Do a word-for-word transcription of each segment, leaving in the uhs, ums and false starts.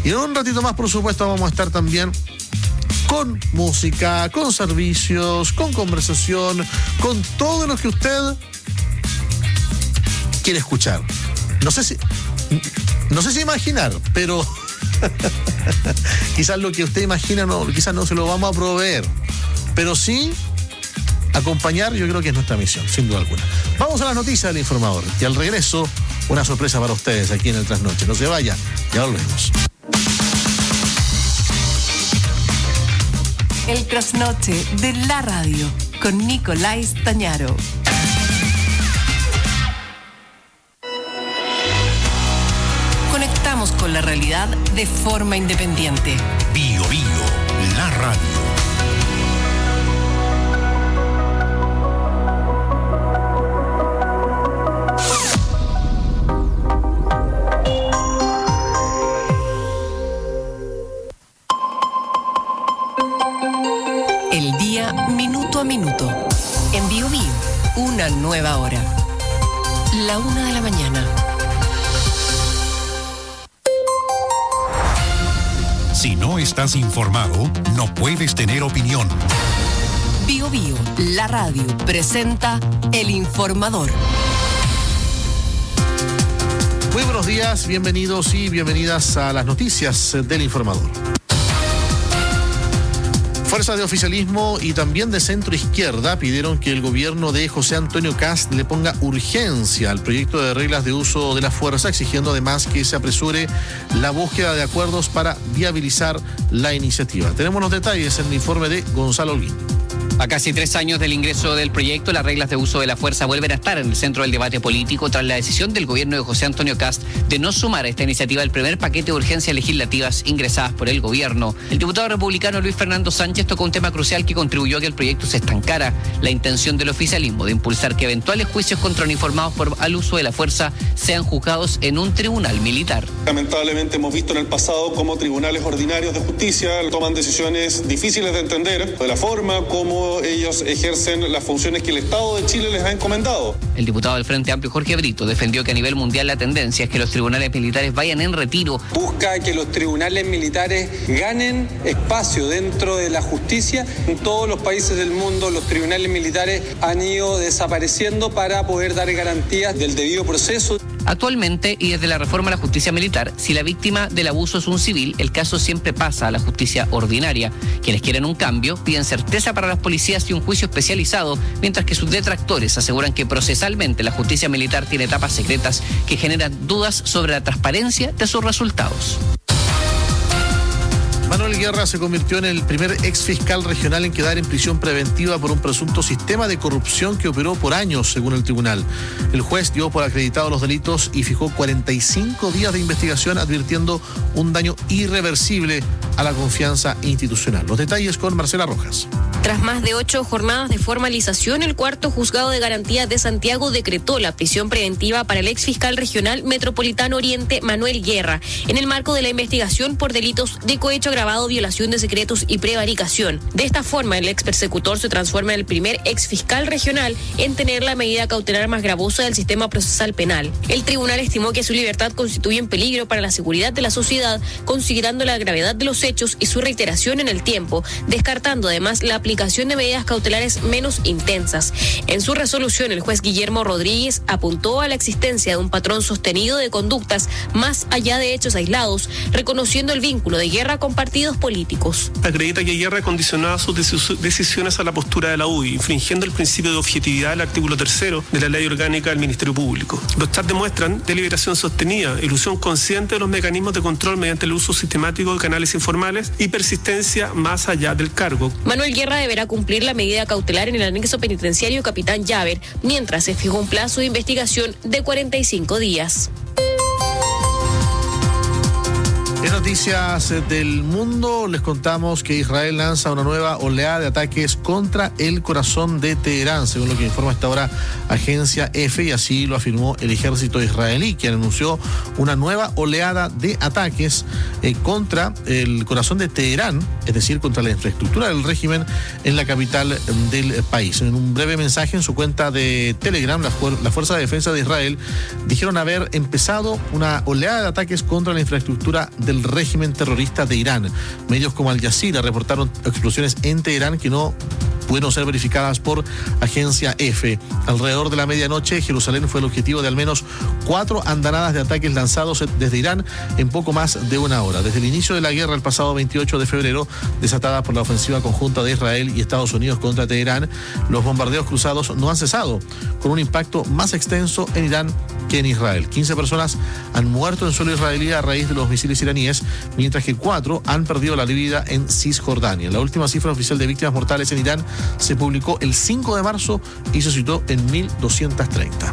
Y en un ratito más, por supuesto, vamos a estar también con música, con servicios, con conversación, con todo lo que usted quiere escuchar. No sé si, no sé si imaginar, pero quizás lo que usted imagina no, quizás no se lo vamos a proveer, pero sí acompañar, yo creo que es nuestra misión, sin duda alguna. Vamos a las noticias del informador y al regreso una sorpresa para ustedes aquí en el Trasnoche. No se vayan, ya volvemos. El Trasnoche de la radio con Nicolás Tañaro. Conectamos con la realidad de forma independiente. Bio Bio, la radio. El día minuto a minuto. En Bio Bio, una nueva hora. La una de la mañana. Si no estás informado, no puedes tener opinión. Bio Bio, la radio, presenta El Informador. Muy buenos días, bienvenidos y bienvenidas a las noticias del Informador. Fuerzas de oficialismo y también de centro izquierda pidieron que el gobierno de José Antonio Kast le ponga urgencia al proyecto de reglas de uso de la fuerza, exigiendo además que se apresure la búsqueda de acuerdos para viabilizar la iniciativa. Tenemos los detalles en el informe de Gonzalo Holguín. A casi tres años del ingreso del proyecto, las reglas de uso de la fuerza vuelven a estar en el centro del debate político tras la decisión del gobierno de José Antonio Kast de no sumar a esta iniciativa el primer paquete de urgencias legislativas ingresadas por el gobierno. El diputado republicano Luis Fernando Sánchez tocó un tema crucial que contribuyó a que el proyecto se estancara: la intención del oficialismo de impulsar que eventuales juicios contra uniformados por al uso de la fuerza sean juzgados en un tribunal militar. Lamentablemente hemos visto en el pasado cómo tribunales ordinarios de justicia toman decisiones difíciles de entender de la forma como ellos ejercen las funciones que el Estado de Chile les ha encomendado. El diputado del Frente Amplio Jorge Brito defendió que a nivel mundial la tendencia es que los tribunales militares vayan en retiro. Busca que los tribunales militares ganen espacio dentro de la justicia. En todos los países del mundo los tribunales militares han ido desapareciendo para poder dar garantías del debido proceso. Actualmente, y desde la reforma a la justicia militar, si la víctima del abuso es un civil, el caso siempre pasa a la justicia ordinaria. Quienes quieren un cambio piden certeza para las policías y un juicio especializado, mientras que sus detractores aseguran que procesalmente la justicia militar tiene etapas secretas que generan dudas sobre la transparencia de sus resultados. Manuel Guerra se convirtió en el primer ex fiscal regional en quedar en prisión preventiva por un presunto sistema de corrupción que operó por años, según el tribunal. El juez dio por acreditados los delitos y fijó cuarenta y cinco días de investigación, advirtiendo un daño irreversible a la confianza institucional. Los detalles con Marcela Rojas. Tras más de ocho jornadas de formalización, el cuarto juzgado de garantía de Santiago decretó la prisión preventiva para el ex fiscal regional metropolitano Oriente, Manuel Guerra, en el marco de la investigación por delitos de cohecho agravado, violación de secretos y prevaricación. De esta forma, el ex persecutor se transforma en el primer ex fiscal regional en tener la medida cautelar más gravosa del sistema procesal penal. El tribunal estimó que su libertad constituye un peligro para la seguridad de la sociedad, considerando la gravedad de los hechos y su reiteración en el tiempo, descartando además la aplicación de medidas cautelares menos intensas. En su resolución, el juez Guillermo Rodríguez apuntó a la existencia de un patrón sostenido de conductas más allá de hechos aislados, reconociendo el vínculo de Guerra con partidos políticos. Acredita que Guerra condicionaba sus decisiones a la postura de la U D I, infringiendo el principio de objetividad del artículo tercero de la Ley Orgánica del Ministerio Público. Los chats demuestran deliberación sostenida, ilusión consciente de los mecanismos de control mediante el uso sistemático de canales informales y persistencia más allá del cargo. Manuel Guerra deberá cumplir la medida cautelar en el anexo penitenciario Capitán Llaver, mientras se fijó un plazo de investigación de cuarenta y cinco días. En noticias del mundo les contamos que Israel lanza una nueva oleada de ataques contra el corazón de Teherán, según lo que informa hasta ahora agencia EFE, y así lo afirmó el ejército israelí, quien anunció una nueva oleada de ataques eh, contra el corazón de Teherán, es decir, contra la infraestructura del régimen en la capital del país. En un breve mensaje en su cuenta de Telegram, la, la Fuerza de Defensa de Israel dijeron haber empezado una oleada de ataques contra la infraestructura del régimen terrorista de Irán. Medios como Al Jazeera reportaron explosiones en Teherán que no pudieron ser verificadas por Agencia F. Alrededor de la medianoche, Jerusalén fue el objetivo de al menos cuatro andanadas de ataques lanzados desde Irán en poco más de una hora. Desde el inicio de la guerra el pasado veintiocho de febrero, desatada por la ofensiva conjunta de Israel y Estados Unidos contra Teherán, los bombardeos cruzados no han cesado, con un impacto más extenso en Irán que en Israel. quince personas han muerto en suelo israelí a raíz de los misiles iraníes, mientras que cuatro han perdido la vida en Cisjordania. La última cifra oficial de víctimas mortales en Irán se publicó el cinco de marzo y se situó en mil doscientos treinta.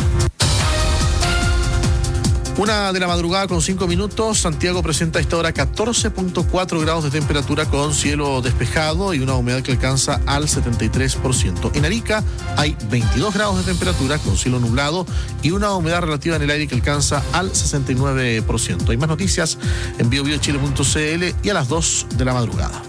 Una de la madrugada con cinco minutos, Santiago presenta a esta hora catorce punto cuatro grados de temperatura con cielo despejado y una humedad que alcanza al setenta y tres por ciento. En Arica hay veintidós grados de temperatura con cielo nublado y una humedad relativa en el aire que alcanza al sesenta y nueve por ciento. Hay más noticias en bio bio chile punto c l y a las dos de la madrugada.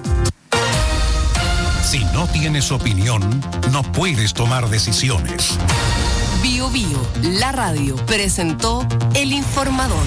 Si no tienes opinión, no puedes tomar decisiones. Bio Bio, la radio, presentó El Informador.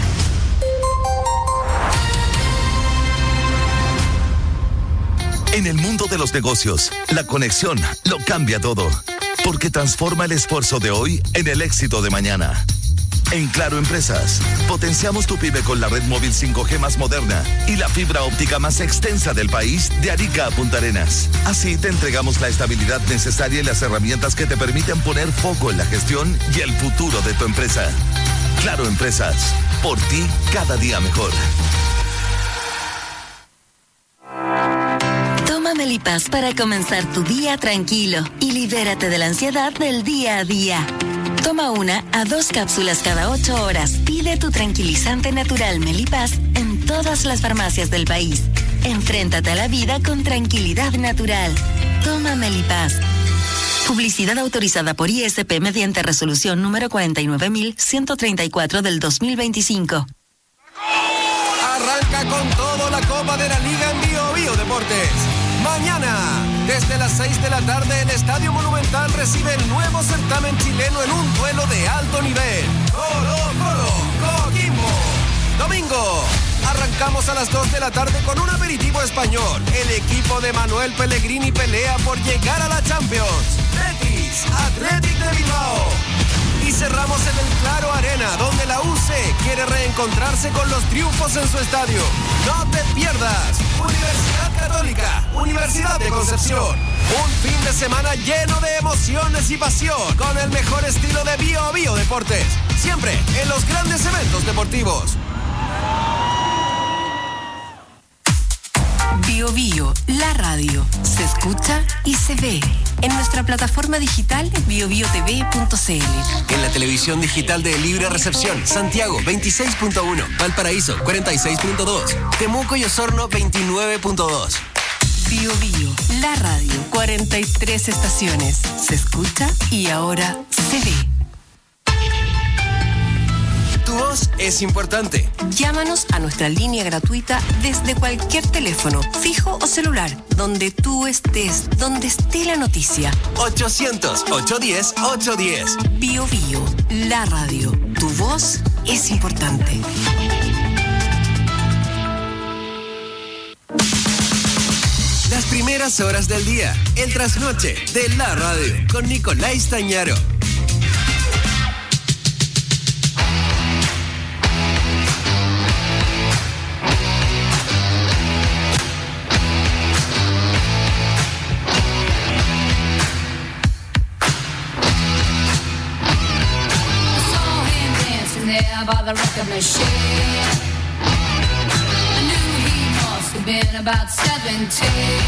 En el mundo de los negocios, la conexión lo cambia todo, porque transforma el esfuerzo de hoy en el éxito de mañana. En Claro Empresas, potenciamos tu pyme con la red móvil cinco G más moderna y la fibra óptica más extensa del país de Arica a Punta Arenas. Así te entregamos la estabilidad necesaria y las herramientas que te permiten poner foco en la gestión y el futuro de tu empresa. Claro Empresas, por ti cada día mejor. Toma Melipaz para comenzar tu día tranquilo y libérate de la ansiedad del día a día. Toma una a dos cápsulas cada ocho horas. Pide tu tranquilizante natural Melipaz en todas las farmacias del país. Enfréntate a la vida con tranquilidad natural. Toma Melipaz. Publicidad autorizada por I S P mediante resolución número cuarenta y nueve mil ciento treinta y cuatro del dos mil veinticinco. Arranca con todo la Copa de la Liga en Bio Bio Deportes. Mañana, desde las seis de la tarde, el Estadio Monumental recibe el nuevo certamen chileno en un duelo de alto nivel. Colo-Colo, Coquimbo. Domingo, arrancamos a las dos de la tarde con un aperitivo español. El equipo de Manuel Pellegrini pelea por llegar a la Champions. Betis, Athletic de Bilbao. Y cerramos en el Claro Arena, donde la U C quiere reencontrarse con los triunfos en su estadio. No te pierdas. Universidad Católica, Universidad de Concepción. Un fin de semana lleno de emociones y pasión, con el mejor estilo de Bio Bio Deportes. Siempre en los grandes eventos deportivos. Bio Bio, la radio, se escucha y se ve. En nuestra plataforma digital bio bio t v punto c l. En la televisión digital de Libre Recepción, Santiago veintiséis punto uno, Valparaíso cuarenta y seis punto dos, Temuco y Osorno veintinueve punto dos. Bio Bio, la radio, cuarenta y tres estaciones. Se escucha y ahora se ve. Tu voz es importante. Llámanos a nuestra línea gratuita desde cualquier teléfono, fijo o celular, donde tú estés, donde esté la noticia. ochocientos, ochocientos diez, ochocientos diez. Bio Bio, la radio. Tu voz es importante. Las primeras horas del día, el trasnoche de la radio, con Nicolás Tañaro. By the record machine, I knew he must have been about seventeen.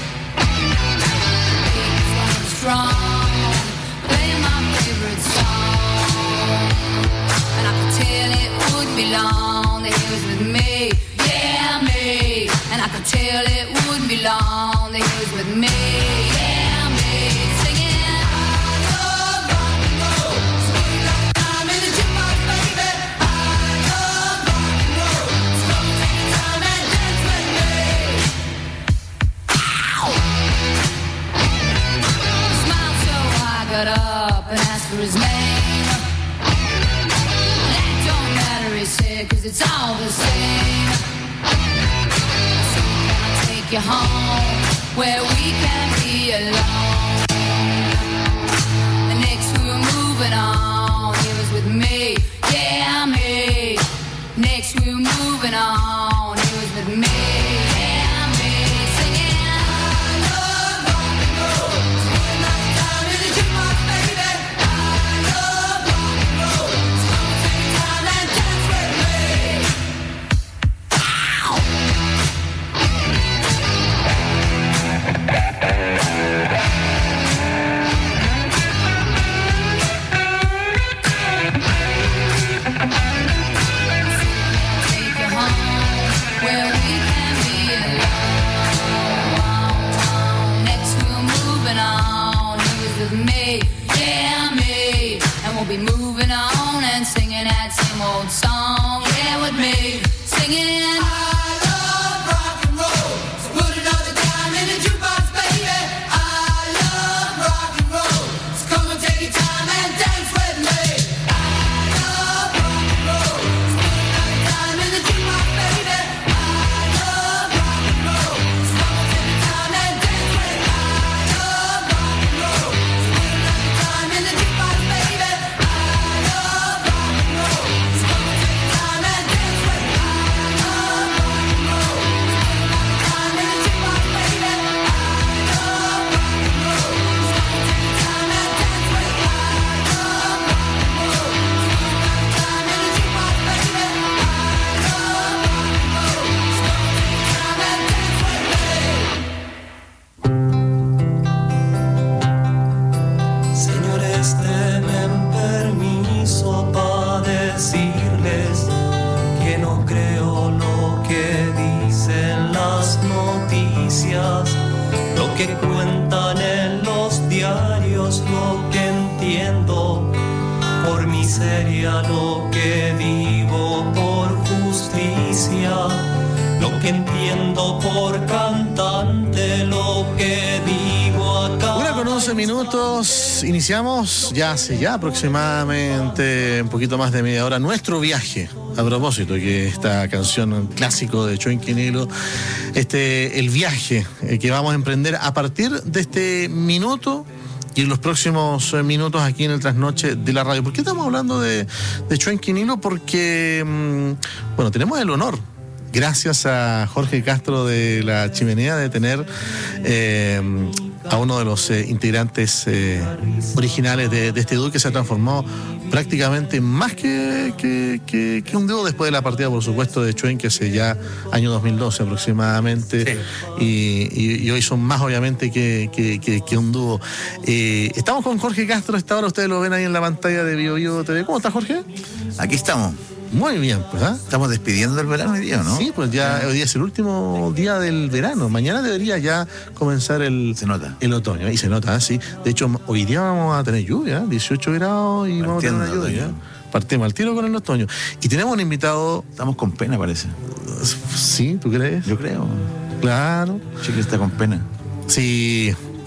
He was running strong, playing my favorite song, and I could tell it would be long that he was with me, yeah me. And I could tell it wouldn't be long that he was with me, yeah me. Singing. Got up and asked for his name. That don't matter, he said, cause it's all the same. you home where we can be alone. And next we're moving on. He was with me, yeah, me. Next we're moving on. He was with me, yeah, me. Singing, I love rock and roll. Spend my time in the jukebox, baby. I love rock and roll. So come and take time and dance with me. Ow! Take you home where we can be alone. Next we're moving on. He was with me, yeah, me. And we'll be moving on and singing that same old song, yeah, with me. Singing, I love rock and roll. So put another dime in the jukebox, baby. I love rock and roll. So come and take your time and dance with me. I love rock and roll. So put another dime in the jukebox, baby. I love rock and roll. So come and take your time and dance with me. I love rock and roll. So put another dime in the jukebox, baby. I love rock and roll. So come and take your time and dance with me. I love rock and roll. So put another dime in the jukebox, baby. I love rock and roll. So come and take your time and dance with me. I love rock and roll. So put another dime in the jukebox, baby. I love rock and roll. So come and take your time and dance with me. Señores, denme permiso para decirles que no creo lo que dicen las noticias, lo que cuentan en los diarios, lo que entiendo por miseria, lo que vivo por justicia, lo que entiendo por cantante, lo que digo acá. Una con once minutos, iniciamos ya hace ya aproximadamente un poquito más de media hora nuestro viaje. A propósito, que esta canción, un clásico de Choenquinilo, este, el viaje eh, que vamos a emprender a partir de este minuto y en los próximos eh, minutos aquí en el Trasnoche de la Radio. ¿Por qué estamos hablando de, de Choenquinilo? Porque, mmm, bueno, tenemos el honor, gracias a Jorge Castro de La Chimenea, de tener eh, a uno de los eh, integrantes eh, originales de, de este dúo que se ha transformado prácticamente más que, que, que, que un dúo después de la partida, por supuesto, de Chuen, que hace ya año dos mil doce aproximadamente, sí. y, y, y hoy son más obviamente que, que, que, que un dúo. Eh, estamos con Jorge Castro a esta hora, ustedes lo ven ahí en la pantalla de Bio Bio T V. ¿Cómo está, Jorge? Aquí estamos. Muy bien, pues, ¿ah? Estamos despidiendo el verano hoy día, ¿no? Sí, pues ya hoy día es el último día del verano. Mañana debería ya comenzar el, se nota. el otoño. Y se nota, sí. De hecho, hoy día vamos a tener lluvia, dieciocho grados y vamos a tener una lluvia. Partimos al tiro con el otoño. Y tenemos un invitado... Estamos con pena, parece. Sí, ¿tú crees? Yo creo. Claro. Chile está con pena. Sí... Y,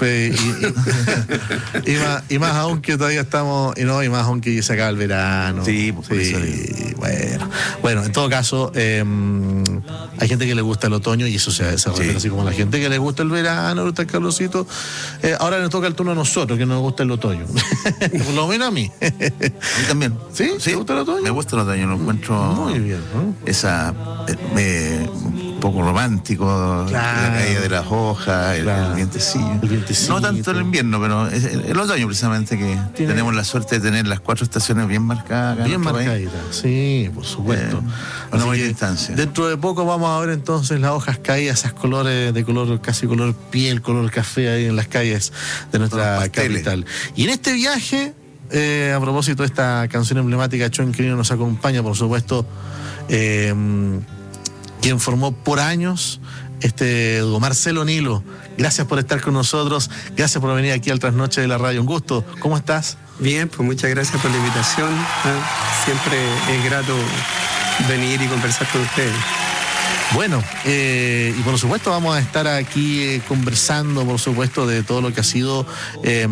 y, y, más, y más aún que todavía estamos, y no, y más aún que se acaba el verano. Sí, pues por sí, eso. Bueno, bueno, en todo caso, eh, hay gente que le gusta el otoño y eso se, se refiere sí. así como a la gente que le gusta el verano, le gusta el calorcito. Eh, ahora nos toca el turno a nosotros, que nos gusta el otoño. Por lo menos a mí. A mí también. ¿Sí? ¿Sí? ¿Te gusta el otoño? Me gusta el otoño, lo encuentro. Muy bien, ¿no? Esa. Eh, eh, un poco romántico, claro. La caída de las hojas, claro. el, el vientecillo. El vientecillo. No tanto el invierno, pero es el, el otoño precisamente, que ¿Tiene? tenemos la suerte de tener las cuatro estaciones bien marcadas. Bien marcaditas, sí, por supuesto. Eh, a una buena distancia. Dentro de poco vamos a ver entonces las hojas caídas, esas colores de color, casi color piel, color café ahí en las calles de nuestra capital. Y en este viaje, eh, a propósito de esta canción emblemática, Choenquinilo nos acompaña, por supuesto, eh, quien formó por años este dúo, Marcelo Nilo. Gracias por estar con nosotros, gracias por venir aquí al Trasnoche de la Radio. Un gusto. ¿Cómo estás? Bien, pues muchas gracias por la invitación. ¿eh? Siempre es grato venir y conversar con ustedes. Bueno, eh, y por supuesto vamos a estar aquí eh, conversando, por supuesto, de todo lo que ha sido eh,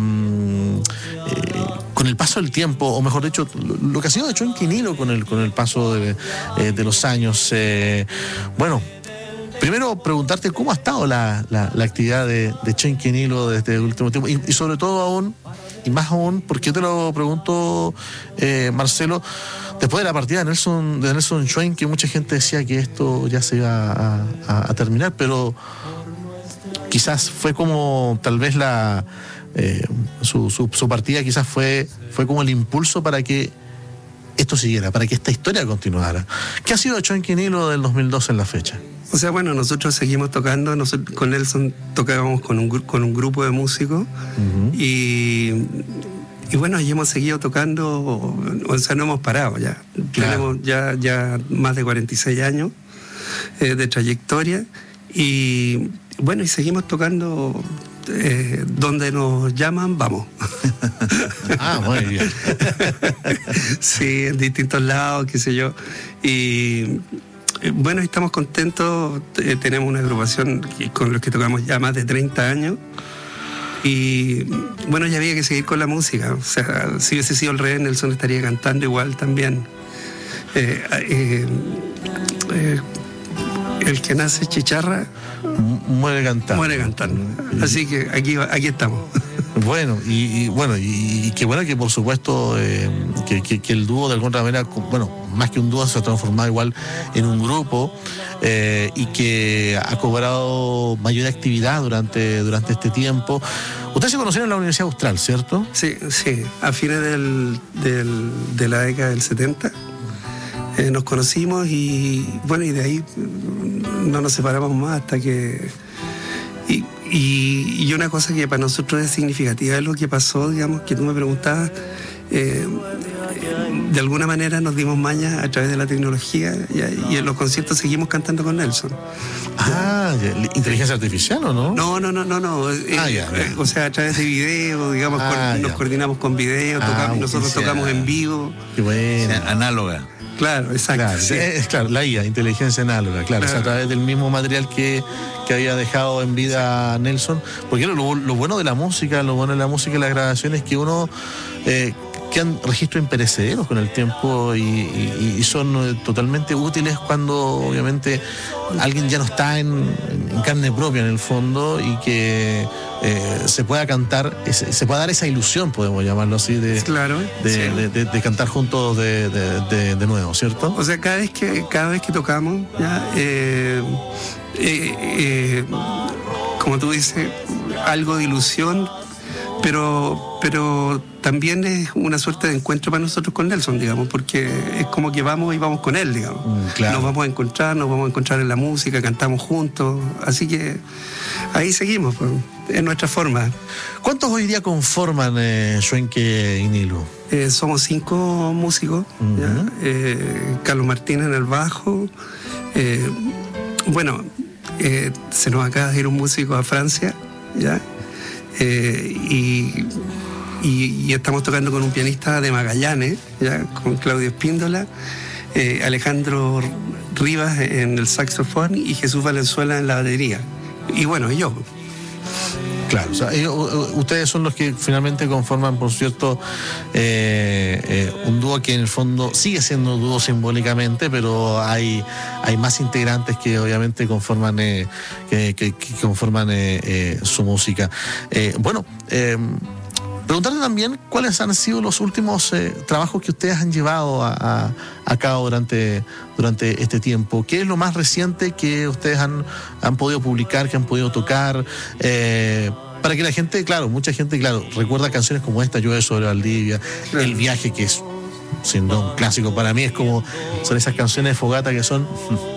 eh, con el paso del tiempo, o mejor dicho, lo que ha sido de Choenquinilo con el, con el paso de, eh, de los años. Eh, bueno, Primero, preguntarte cómo ha estado la, la, la actividad de, de Chonky Enilo desde el último tiempo, y, y sobre todo aún, y más aún, porque yo te lo pregunto, eh, Marcelo, después de la partida de Nelson, de Nelson Schwein, que mucha gente decía que esto ya se iba a, a, a terminar, pero quizás fue como tal vez la eh, su, su, su partida quizás fue, fue como el impulso para que esto siguiera, para que esta historia continuara. ¿Qué ha sido de Chonky Enilo del dos mil doce en la fecha? O sea, bueno, nosotros seguimos tocando, nosotros, con Nelson tocábamos con un, con un grupo de músicos, uh-huh. y, y bueno, y hemos seguido tocando, o sea, no hemos parado ya. Claro. Tenemos ya, ya más de cuarenta y seis años eh, de trayectoria, y bueno, y seguimos tocando. Eh, donde nos llaman, vamos. Ah, muy bien. Sí, en distintos lados, qué sé yo. Y eh, bueno, estamos contentos. Eh, tenemos una agrupación con los que tocamos ya más de treinta años. Y bueno, ya había que seguir con la música. O sea, si hubiese sido el rey, Nelson estaría cantando igual también. Eh, eh, eh, el que nace chicharra muere cantando. Muere cantando. Así que aquí, aquí estamos. Bueno, y, y bueno, y, y qué bueno que por supuesto eh, que, que, que el dúo de alguna manera, bueno, más que un dúo se ha transformado igual en un grupo, eh, y que ha cobrado mayor actividad durante, durante este tiempo. Ustedes se conocieron en la Universidad Austral, ¿cierto? Sí, sí, a fines del, del, de la década del setenta. Eh, nos conocimos y bueno, y de ahí no nos separamos más hasta que... Y, y, y una cosa que para nosotros es significativa es lo que pasó, digamos, que tú me preguntabas, eh, de alguna manera nos dimos maña a través de la tecnología, y, y en los conciertos seguimos cantando con Nelson. Ah, ¿inteligencia artificial o no? No, no, no, no, no. Eh, ah, ya, eh, o sea, a través de video, digamos, ah, con, nos coordinamos con video, ah, tocamos, nosotros sea, tocamos en vivo. Qué bueno. O sea, análoga. Claro, exacto. Claro, sí. es, claro, la I A, inteligencia análoga, claro, claro. O sea, a través del mismo material que, que había dejado en vida Nelson. Porque lo, lo bueno de la música, lo bueno de la música y las grabaciones es que uno eh, quedan registros imperecederos con el tiempo y, y, y son totalmente útiles cuando obviamente alguien ya no está en, en carne propia en el fondo, y que eh, se pueda cantar, se, se pueda dar esa ilusión, podemos llamarlo así, de, claro, de, sí. de, de, de cantar juntos de, de, de, de nuevo, ¿cierto? O sea, cada vez que, cada vez que tocamos, ya, eh, eh, eh, como tú dices, algo de ilusión, pero, pero también es una suerte de encuentro para nosotros con Nelson, digamos, porque es como que vamos y vamos con él, digamos. Mm, claro. Nos vamos a encontrar, nos vamos a encontrar en la música, cantamos juntos, así que ahí seguimos, pues, en nuestra forma. ¿Cuántos hoy día conforman eh, Schwein Enilo? Eh, somos cinco músicos, uh-huh. ¿ya? Eh, Carlos Martínez en el bajo, eh, bueno, eh, se nos acaba de ir un músico a Francia, ¿ya? Eh, y, y, y estamos tocando con un pianista de Magallanes, ¿ya? Con Claudio Espíndola, eh, Alejandro Rivas en el saxofón y Jesús Valenzuela en la batería. Y bueno, y yo. Claro, o sea, ellos, ustedes son los que finalmente conforman, por cierto, eh, eh, un dúo que en el fondo sigue siendo dúo simbólicamente, pero hay, hay más integrantes que obviamente conforman, eh, que, que, que conforman eh, eh, su música. Eh, bueno, eh, preguntarle también cuáles han sido los últimos eh, trabajos que ustedes han llevado a, a, a cabo durante, durante este tiempo. ¿Qué es lo más reciente que ustedes han, han podido publicar, que han podido tocar? Eh, para que la gente, claro, mucha gente, claro, recuerda canciones como esta, Llueve sobre Valdivia, claro. El viaje, que es siendo un clásico para mí, es como, son esas canciones de fogata que son...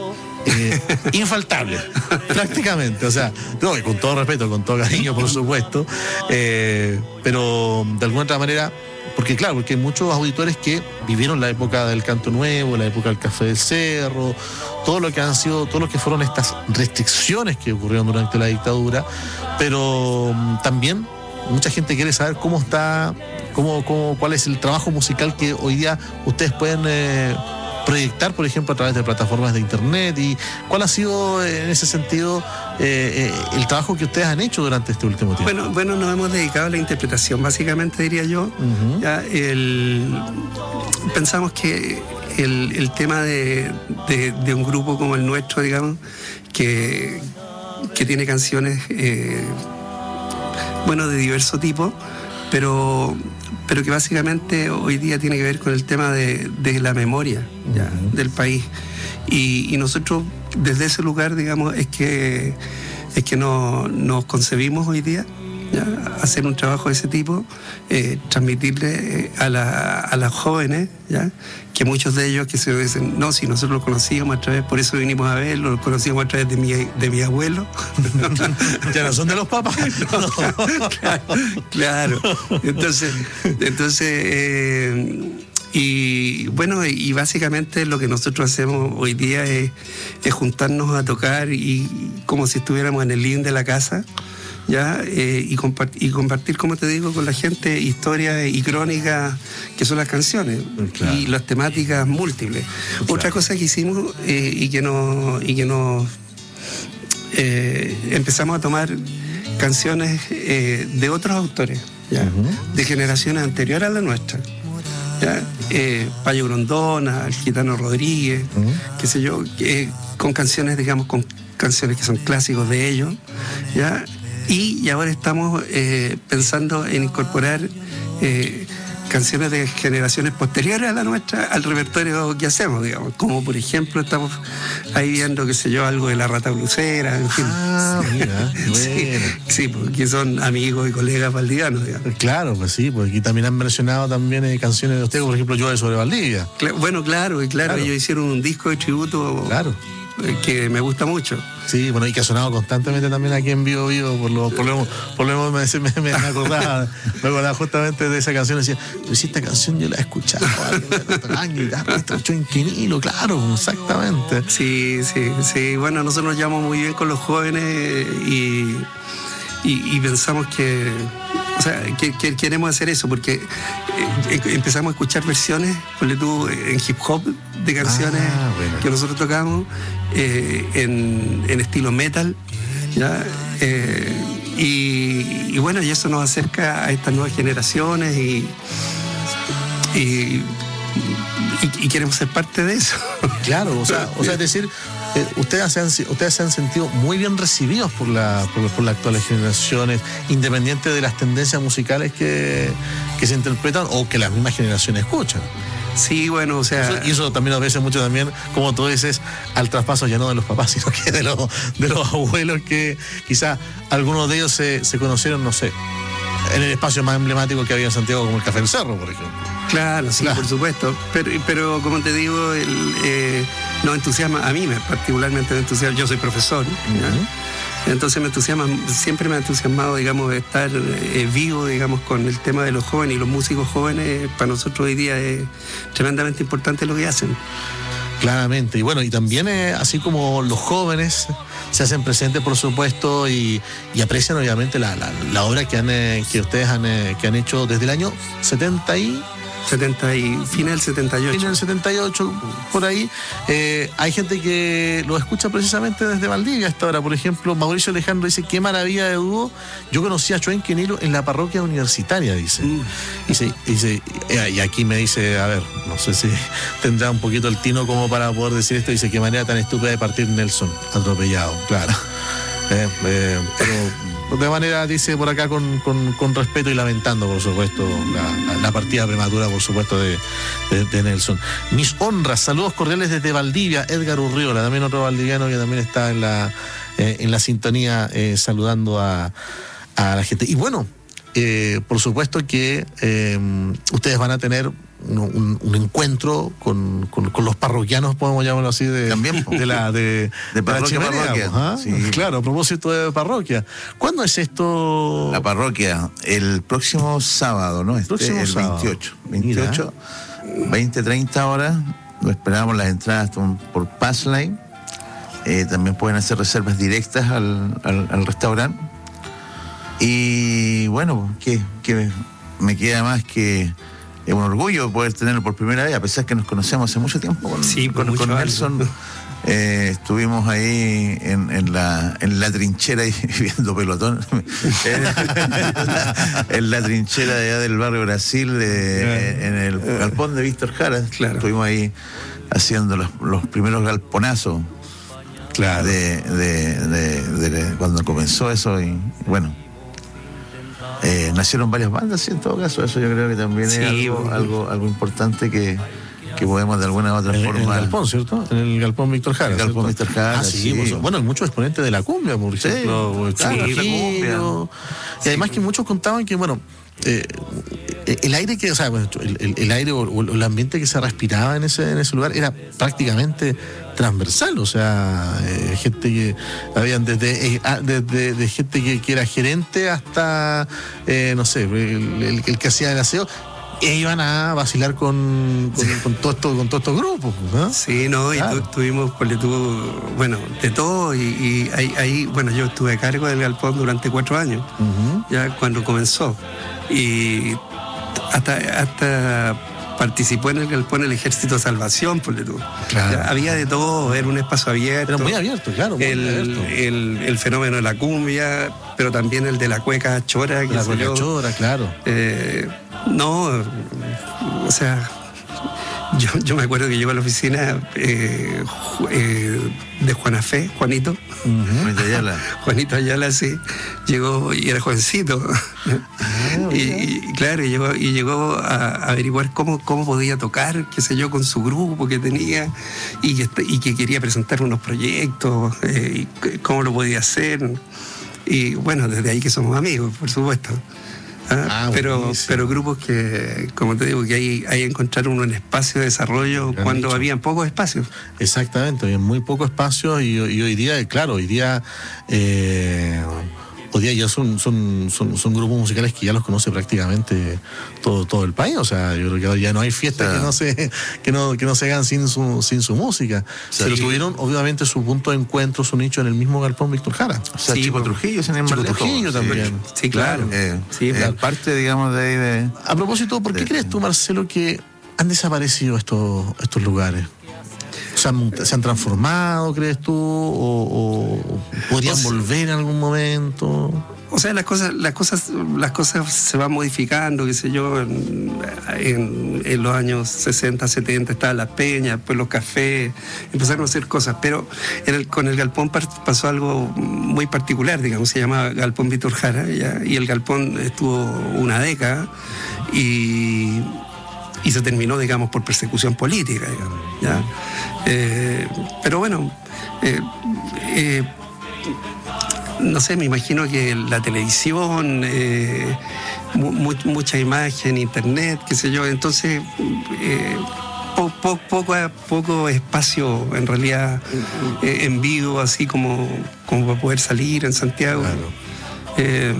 Eh, infaltable, prácticamente, o sea, no, con todo respeto, con todo cariño, por supuesto, eh, pero de alguna otra manera, porque claro, porque hay muchos auditores que vivieron la época del canto nuevo, la época del Café del Cerro, todo lo que han sido, todo lo que fueron estas restricciones que ocurrieron durante la dictadura, pero um, también mucha gente quiere saber cómo está, cómo, cómo, cuál es el trabajo musical que hoy día ustedes pueden eh, proyectar, por ejemplo, a través de plataformas de internet? ¿Y cuál ha sido, en ese sentido, eh, eh, el trabajo que ustedes han hecho durante este último tiempo? Bueno, bueno, nos hemos dedicado a la interpretación, básicamente, diría yo. Uh-huh. Ya, el, pensamos que el, el tema de, de, de un grupo como el nuestro, digamos, que, que tiene canciones, eh, bueno, de diverso tipo, pero, pero que básicamente hoy día tiene que ver con el tema de, de la memoria, ya, uh-huh, del país. Y, y nosotros, desde ese lugar, digamos, es que, es que no, nos concebimos hoy día, ¿ya? Hacer un trabajo de ese tipo, eh, transmitirle a, la, a las jóvenes, ¿ya? Que muchos de ellos que se dicen, no, si nosotros lo conocíamos a través, por eso vinimos a verlo, lo conocíamos a través de mi, de mi abuelo. Ya no son de los papás. No. Claro, claro. Entonces, entonces eh, y bueno, y básicamente lo que nosotros hacemos hoy día es, es juntarnos a tocar y como si estuviéramos en el living de la casa, ¿ya? Eh, y, compart- y compartir, como te digo, con la gente historias y crónicas que son las canciones, claro, y las temáticas múltiples. Claro. Otra cosa que hicimos eh, y que nos y que nos eh, empezamos a tomar canciones eh, de otros autores, ¿ya? Uh-huh. De generaciones anteriores a la nuestra, ¿ya? Eh, Payo Grondona, el Gitano Rodríguez, uh-huh, qué sé yo, eh, con canciones, digamos, con canciones que son clásicos de ellos, ¿ya? Y, y ahora estamos eh, pensando en incorporar eh, canciones de generaciones posteriores a la nuestra al repertorio que hacemos, digamos. Como por ejemplo estamos ahí viendo, qué sé yo, algo de La Rata Blusera, en fin. Ah, mira, sí, sí, porque son amigos y colegas valdivianos, digamos. Claro, pues sí, porque aquí también han mencionado también eh, canciones de ustedes, por ejemplo, Llueve sobre Valdivia. Cla- bueno, claro, y claro, claro, ellos hicieron un disco de tributo, claro, que me gusta mucho. Sí, bueno, y que ha sonado constantemente también aquí en Vivo Vivo, por lo por lo, por lo me, me, me acordaba, me acordaba justamente de esa canción, decía, pero si esta canción yo la he escuchado, esto en Quinilo, claro, exactamente. Sí, sí, sí, bueno, nosotros nos llevamos muy bien con los jóvenes y, y, y pensamos que, o sea, que, que queremos hacer eso, porque eh, empezamos a escuchar versiones, ponle tú, en hip hop, de canciones ah, bueno, que nosotros tocamos eh, en, en estilo metal, ¿ya? Eh, y, y bueno, y eso nos acerca a estas nuevas generaciones y, y, y, y queremos ser parte de eso. Claro, o sea, o sea es decir, eh, ustedes, se han, ustedes se han sentido muy bien recibidos por, la, por, por las actuales generaciones, independiente de las tendencias musicales que, que se interpretan o que las mismas generaciones escuchan. Sí, bueno, o sea... Eso, y eso también obedece mucho también, como tú dices, al traspaso ya no de los papás, sino que de, lo, de los abuelos, que quizá algunos de ellos se, se conocieron, no sé, en el espacio más emblemático que había en Santiago, como el Café del Cerro, por ejemplo. Claro, sí, claro, por supuesto. Pero, pero como te digo, el, eh, nos entusiasma, a mí me, particularmente me entusiasma, yo soy profesor, uh-huh, entonces me entusiasma, siempre me ha entusiasmado, digamos, estar eh, vivo, digamos, con el tema de los jóvenes y los músicos jóvenes. Para nosotros hoy día es tremendamente importante lo que hacen. Claramente, y bueno, y también eh, así como los jóvenes se hacen presentes, por supuesto, y, y aprecian obviamente la, la, la obra que han eh, que ustedes han, eh, que han hecho desde el año setenta y... setenta y final del setenta y ocho. Final del setenta y ocho, por ahí. Eh, hay gente que lo escucha precisamente desde Valdivia hasta ahora. Por ejemplo, Mauricio Alejandro dice, qué maravilla de dúo. Yo conocí a Chuen Quinilo en la parroquia universitaria, dice. Mm. Dice, dice. Y aquí me dice, a ver, no sé si tendrá un poquito el tino como para poder decir esto. Dice, qué manera tan estúpida de partir Nelson, atropellado, claro. Eh, eh, pero... De manera, dice por acá, con, con, con respeto y lamentando, por supuesto, la, la, la partida prematura, por supuesto, de, de, de Nelson. Mis honras, saludos cordiales desde Valdivia, Edgar Urriola, también otro valdiviano que también está en la, eh, en la sintonía, eh, saludando a, a la gente. Y bueno, eh, por supuesto que eh, ustedes van a tener un, un, un encuentro con, con, con los parroquianos, podemos llamarlo así, de, también de la de, de parroquia, de la chimenea, parroquia. ¿ah? Sí. Claro, a propósito de parroquia. ¿Cuándo es esto? La parroquia, el próximo sábado, ¿no? Este, próximo el sábado. veintiocho. veintiocho, veinte, treinta horas. Lo esperamos las entradas por Passline. Eh, también pueden hacer reservas directas al, al, al restaurante. Y bueno, ¿qué, qué me queda más que es un orgullo poder tenerlo por primera vez, a pesar que nos conocemos hace mucho tiempo con, sí, con, con Nelson. Eh, estuvimos ahí en, en, la, en la trinchera y viendo pelotón en la trinchera de allá del barrio Brasil, de, en el galpón de Víctor Jara. Claro. Estuvimos ahí haciendo los, los primeros galponazos. Claro. de, de, de, de, de cuando comenzó eso. Y bueno, eh, nacieron varias bandas, sí, en todo caso. Eso yo creo que también sí, es algo, algo, algo importante que, que podemos de alguna u otra en, forma. En el galpón, ¿cierto? En el galpón Víctor Jara. El galpón Víctor Jara. Ah, sí, sí. Pues, bueno, hay muchos exponentes de la cumbia, por ejemplo. Sí, claro, la cumbia. Y además que muchos contaban que, bueno, eh, el aire que, o sea, el, el, el aire o, o el ambiente que se respiraba en ese, en ese lugar era prácticamente transversal, o sea, eh, gente que habían desde, eh, desde de gente que, que era gerente hasta, eh, no sé, el, el, el que hacía el aseo. E iban a vacilar con, con, con, todo esto, con todos estos grupos, ¿no? Sí, no, claro. Y tu, tuvimos, porque tuvo, bueno, de todo, y, y ahí, ahí, bueno, yo estuve a cargo del galpón durante cuatro años, uh-huh. ya cuando comenzó, y hasta, hasta participó en el galpón el Ejército de Salvación, por tú. Claro. Había de todo, era un espacio abierto. Era muy abierto, claro. Muy el, abierto. El, el fenómeno de la cumbia, pero también el de la cueca chora. La cueca chora, claro. Eh, no, o sea, yo, yo me acuerdo que llegó a la oficina eh, eh, de Juana Fe, Juanito. Uh-huh. Juanito Ayala. Juanito Ayala, sí. Llegó y era jovencito. Ah, y, y claro, y llegó, y llegó a, a averiguar cómo, cómo podía tocar, qué sé yo, con su grupo que tenía y que, y que quería presentar unos proyectos, eh, y cómo lo podía hacer. Y bueno, desde ahí que somos amigos, por supuesto. ¿Ah? Ah, pero, pero grupos que, como te digo, que ahí, ahí encontraron un espacio de desarrollo cuando dicho. Habían pocos espacios. Exactamente, había muy pocos espacios y, y hoy día, claro, hoy día eh, hoy día ya son, son, son, son grupos musicales que ya los conoce prácticamente todo, todo el país. O sea, yo creo que ya no hay fiestas que no se, que no, que no se hagan sin su, sin su música. Sí. Pero tuvieron obviamente su punto de encuentro, su nicho en el mismo galpón Víctor Jara. O sea, sí, Chico Trujillo, sin Chico Trujillo también. Sí, sí claro. Eh, sí, eh, claro. Parte, digamos, de ahí de... A propósito, ¿por qué de, crees tú, Marcelo, que han desaparecido estos, estos lugares? ¿Se han, ¿Se han transformado, crees tú? ¿O, o podrían o sea, volver en algún momento? O sea, las cosas, las cosas, las cosas se van modificando, qué sé yo, en, en, en los años sesenta, setenta estaban las peñas, después los cafés, empezaron a hacer cosas, pero en el, con el galpón pasó algo muy particular, digamos, se llama Galpón Víctor Jara, ¿ya? Y el galpón estuvo una década y, y se terminó, digamos, por persecución política, digamos, ¿ya? Eh, pero bueno, eh, eh, no sé, me imagino que la televisión, eh, mu- mucha imagen, internet, qué sé yo, entonces eh, po- po- poco, poco espacio en realidad eh, en vivo, así como, como para poder salir en Santiago. Claro. Eh,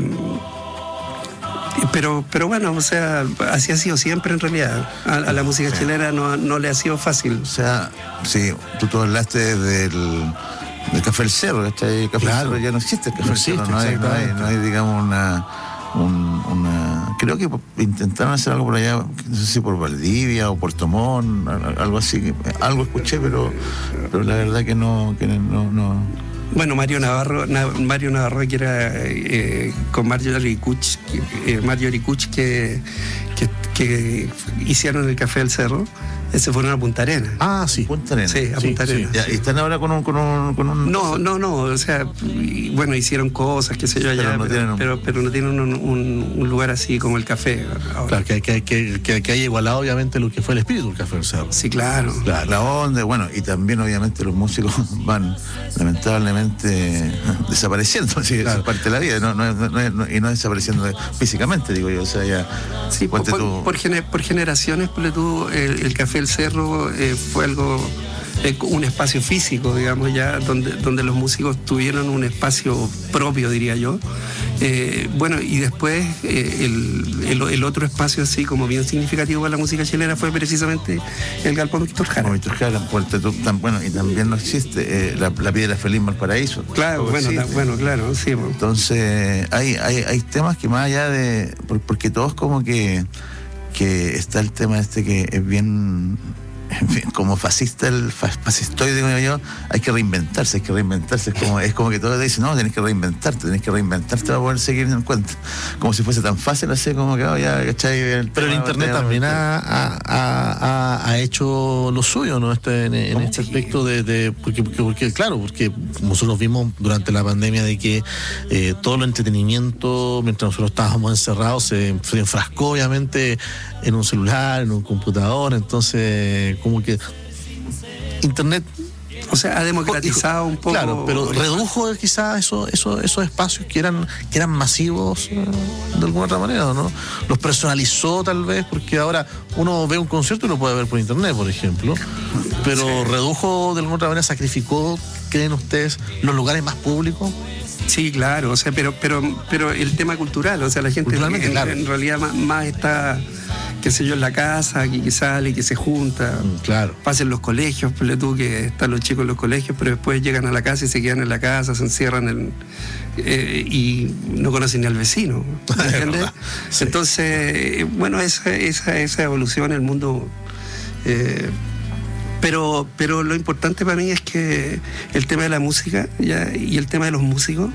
Pero, pero bueno, o sea, así ha sido siempre en realidad. A, a la música sí. chilena no, no le ha sido fácil. O sea, sí, tú, tú hablaste del, del Café El Cerro, ¿cachai? Café claro. El Cerro ya no existe, el Café no El Cerro, no hay, no, hay, no hay, digamos, una, un, una... Creo que intentaron hacer algo por allá, no sé si por Valdivia o Puerto Montt, algo así, algo escuché, pero, pero la verdad que no... Que no, no Bueno, Mario Navarro, Mario Navarro que era eh, con Mario Ricuch, eh, Mario Ricuch que, que, que hicieron el Café del Cerro, ese fueron a Punta Arenas. Ah, sí. Punta Arenas. Sí, a sí, Punta Arenas. Sí. Ya, ¿y están ahora con un, con un, con un... No, no, no, o sea, bueno, hicieron cosas, qué sé yo, allá, pero no, pero, tienen, un... pero, pero no tienen un, un, un lugar así como el Café ahora. Claro, que, que, que, que, que haya igualado obviamente lo que fue el espíritu del Café del Cerro. Sí, claro. La, la onda, bueno, y también obviamente los músicos van lamentablemente desapareciendo, sí, claro. Es parte de la vida, no, no, no, no, y no desapareciendo físicamente, digo yo, o sea, ya... Sí, por, tú... por, gener, por generaciones, por tú, el, el Café del Cerro eh, fue algo, eh, un espacio físico, digamos, ya, donde, donde los músicos tuvieron un espacio propio, diría yo. Eh, bueno, y después eh, el, el, el otro espacio así como bien significativo para la música chilena fue precisamente el Galpón Víctor Jara. Víctor Jara, tan, bueno, y también no existe eh, la, la Piedra Feliz Valparaíso. Claro, bueno, ta, bueno, claro, sí. Bueno. Entonces, hay, hay, hay temas que más allá de... Porque todos como que... porque está el tema este que es bien, en fin, como fascista, el fascistoide, digo yo, hay que reinventarse, hay que reinventarse. Es como, es como que todos te dicen, no, tenés que reinventarte, tenés que reinventarte para poder seguir en cuenta. Como si fuese tan fácil así, como que, oh, ya, ¿cachai? El Pero el Internet también ha, ha, ha, ha hecho lo suyo, ¿no? Este, en, en este aspecto de, de porque, porque, porque, claro, porque nosotros vimos durante la pandemia de que eh, todo el entretenimiento, mientras nosotros estábamos encerrados, se, se enfrascó obviamente en un celular, en un computador, entonces como que Internet, o sea, ha democratizado un poco. Claro, pero redujo quizás eso, eso, esos espacios que eran que eran masivos eh, de alguna otra manera, ¿no? Los personalizó tal vez, porque ahora uno ve un concierto y lo puede ver por Internet, por ejemplo, pero sí. Redujo de alguna otra manera, sacrificó, ¿creen ustedes, los lugares más públicos? Sí, claro, o sea, pero pero pero el tema cultural, o sea, la gente en, claro. en realidad más, más está, qué sé yo, en la casa, que, que sale, que se junta, mm, claro. Pasan los colegios, pues tú que están los chicos en los colegios, pero después llegan a la casa y se quedan en la casa, se encierran en, eh, y no conocen ni al vecino, ¿entiendes? Sí. Entonces, bueno, esa, esa, esa evolución, el mundo... Eh, Pero, pero lo importante para mí es que el tema de la música ya, y el tema de los músicos,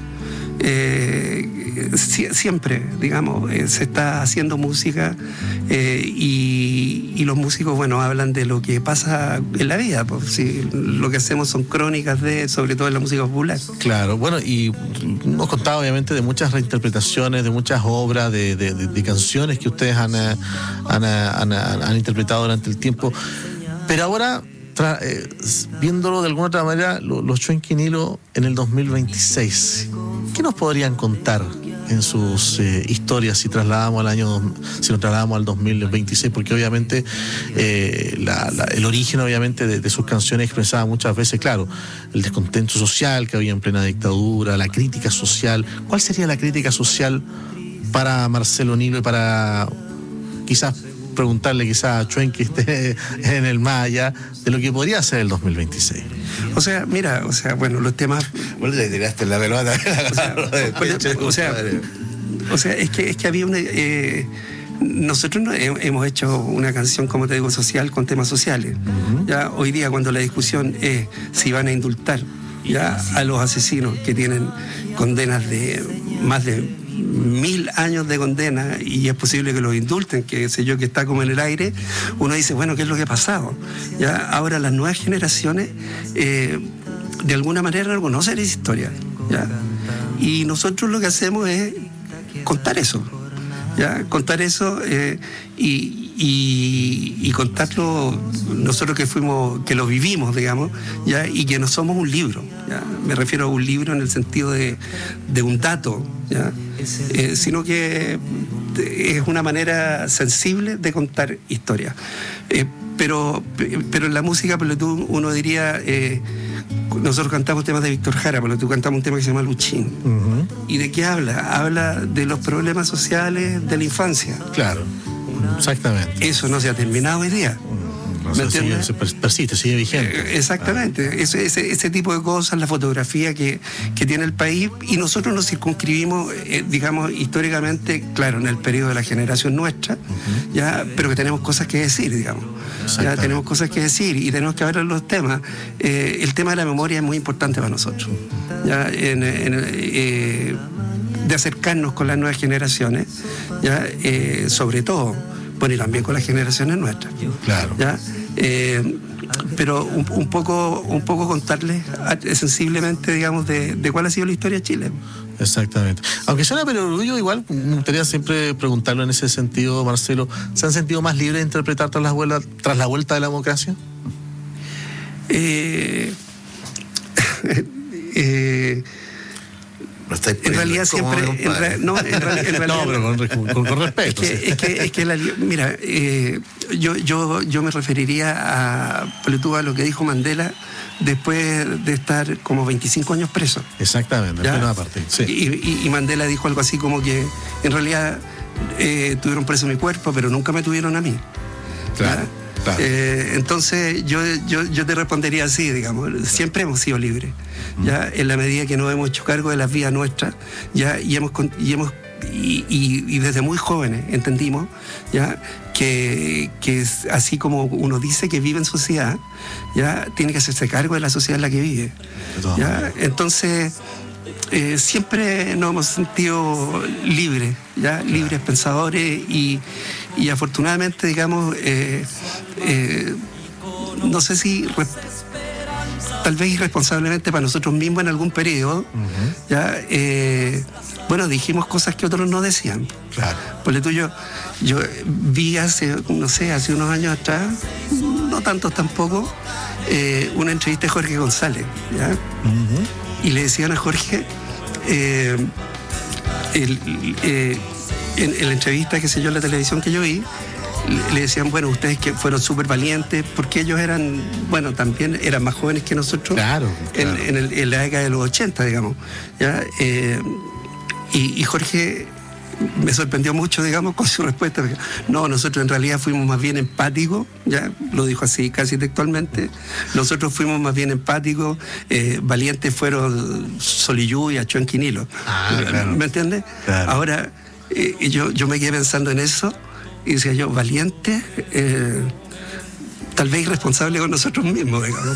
eh, si, siempre, digamos, eh, se está haciendo música eh, y, y los músicos, bueno, hablan de lo que pasa en la vida, pues, si lo que hacemos son crónicas de, sobre todo en la música popular. Claro, bueno, y hemos contado obviamente de muchas reinterpretaciones, de muchas obras, de, de, de, de canciones que ustedes han, han, han, han, han interpretado durante el tiempo, pero ahora... Tra, eh, viéndolo de alguna otra manera, lo, los Chuenquinilo en el dos mil veintiséis, ¿qué nos podrían contar en sus eh, historias si trasladamos al año, si nos trasladamos al dos mil veintiséis? Porque obviamente eh, la, la, el origen obviamente de, de sus canciones expresaba muchas veces, claro, el descontento social que había en plena dictadura, la crítica social. ¿Cuál sería la crítica social para Marcelo Nilo y para quizás preguntarle quizás a Chuen, que esté en el más allá de lo que podría ser el dos mil veintiséis? O sea, mira, o sea, bueno, los temas... Bueno, le tiraste la pelota. O sea, o sea, o sea es que es que había una... Eh, nosotros no, hemos hecho una canción, como te digo, social con temas sociales. Uh-huh. Ya hoy día, cuando la discusión es si van a indultar ya a los asesinos que tienen condenas de más de mil años de condena y es posible que los indulten, que sé yo, que está como en el aire, uno dice, bueno, ¿qué es lo que ha pasado? Ya ahora las nuevas generaciones eh, de alguna manera no conocen esa historia, ¿ya? Y nosotros lo que hacemos es contar eso, ¿ya? Contar eso eh, y Y, y contarlo nosotros que fuimos, que lo vivimos, digamos, ya, y que no somos un libro, ya. Me refiero a un libro en el sentido de, de un dato, ya, eh, sino que es una manera sensible de contar historias. Eh, pero, pero en la música, pero tú, uno diría, eh, nosotros cantamos temas de Víctor Jara, pero tú cantamos un tema que se llama Luchín. Uh-huh. ¿Y de qué habla? Habla de los problemas sociales de la infancia. Claro. Exactamente. Eso no se ha terminado hoy día. No sé, sigue, se persiste, sigue vigente. Eh, exactamente. Ah. Ese, ese, ese tipo de cosas, la fotografía que, que tiene el país, y nosotros nos circunscribimos, eh, digamos, históricamente, claro, en el periodo de la generación nuestra, uh-huh. ya, pero que tenemos cosas que decir, digamos. Ya tenemos cosas que decir y tenemos que hablar los temas. Eh, el tema de la memoria es muy importante para nosotros. Ya, en, en, eh, de acercarnos con las nuevas generaciones, ya, eh, sobre todo, bueno, y también con las generaciones nuestras. Claro. ¿Ya? Eh, pero un, un poco un poco contarles sensiblemente, digamos, de, de cuál ha sido la historia de Chile. Exactamente. Aunque suena perogrullo, igual me gustaría siempre preguntarlo en ese sentido, Marcelo, ¿se han sentido más libres de interpretar tras la vuelta, tras la vuelta de la democracia? Eh... eh en realidad siempre en re, no, en, real, en realidad, no, pero con, con, con respeto. Es que, sí. es que, es que la, mira, eh, yo, yo, yo me referiría a, a lo que dijo Mandela después de estar como veinticinco años preso. Exactamente, en una parte. Sí. Y, y, y Mandela dijo algo así como que en realidad eh, tuvieron preso mi cuerpo, pero nunca me tuvieron a mí. Claro. Claro. Eh, entonces yo, yo, yo te respondería así, digamos, siempre hemos sido libres, ya, en la medida que nos hemos hecho cargo de las vidas nuestras, ya, y hemos y hemos y, y, y desde muy jóvenes entendimos ya que, que es así como uno dice que vive en sociedad, ya tiene que hacerse cargo de la sociedad en la que vive. ¿Ya? Entonces, eh, siempre nos hemos sentido libres, ya claro. libres pensadores y, y afortunadamente, digamos, eh, eh, no sé si tal vez irresponsablemente para nosotros mismos en algún periodo, uh-huh. ya eh, bueno, dijimos cosas que otros no decían. Claro. Por lo tuyo, yo vi hace, no sé, hace unos años atrás, no tantos tampoco, eh, una entrevista de Jorge González, ¿ya? Uh-huh. Y le decían a Jorge, eh, el, eh, en, en la entrevista, qué sé yo, en la televisión que yo vi, le decían, bueno, ustedes que fueron súper valientes, porque ellos eran, bueno, también eran más jóvenes que nosotros. Claro, claro. En, en, el, en la década de los ochenta, digamos. ¿Ya? Eh, y, y Jorge me sorprendió mucho, digamos, con su respuesta. No, nosotros en realidad fuimos más bien empáticos, ya lo dijo así casi textualmente. Nosotros fuimos más bien empáticos, eh, valientes fueron Solillú y Achón Quinilo. Ah, claro. ¿Me entiendes? Claro. Ahora, eh, yo, yo me quedé pensando en eso. Y decía yo, valiente, eh, tal vez irresponsable con nosotros mismos, digamos.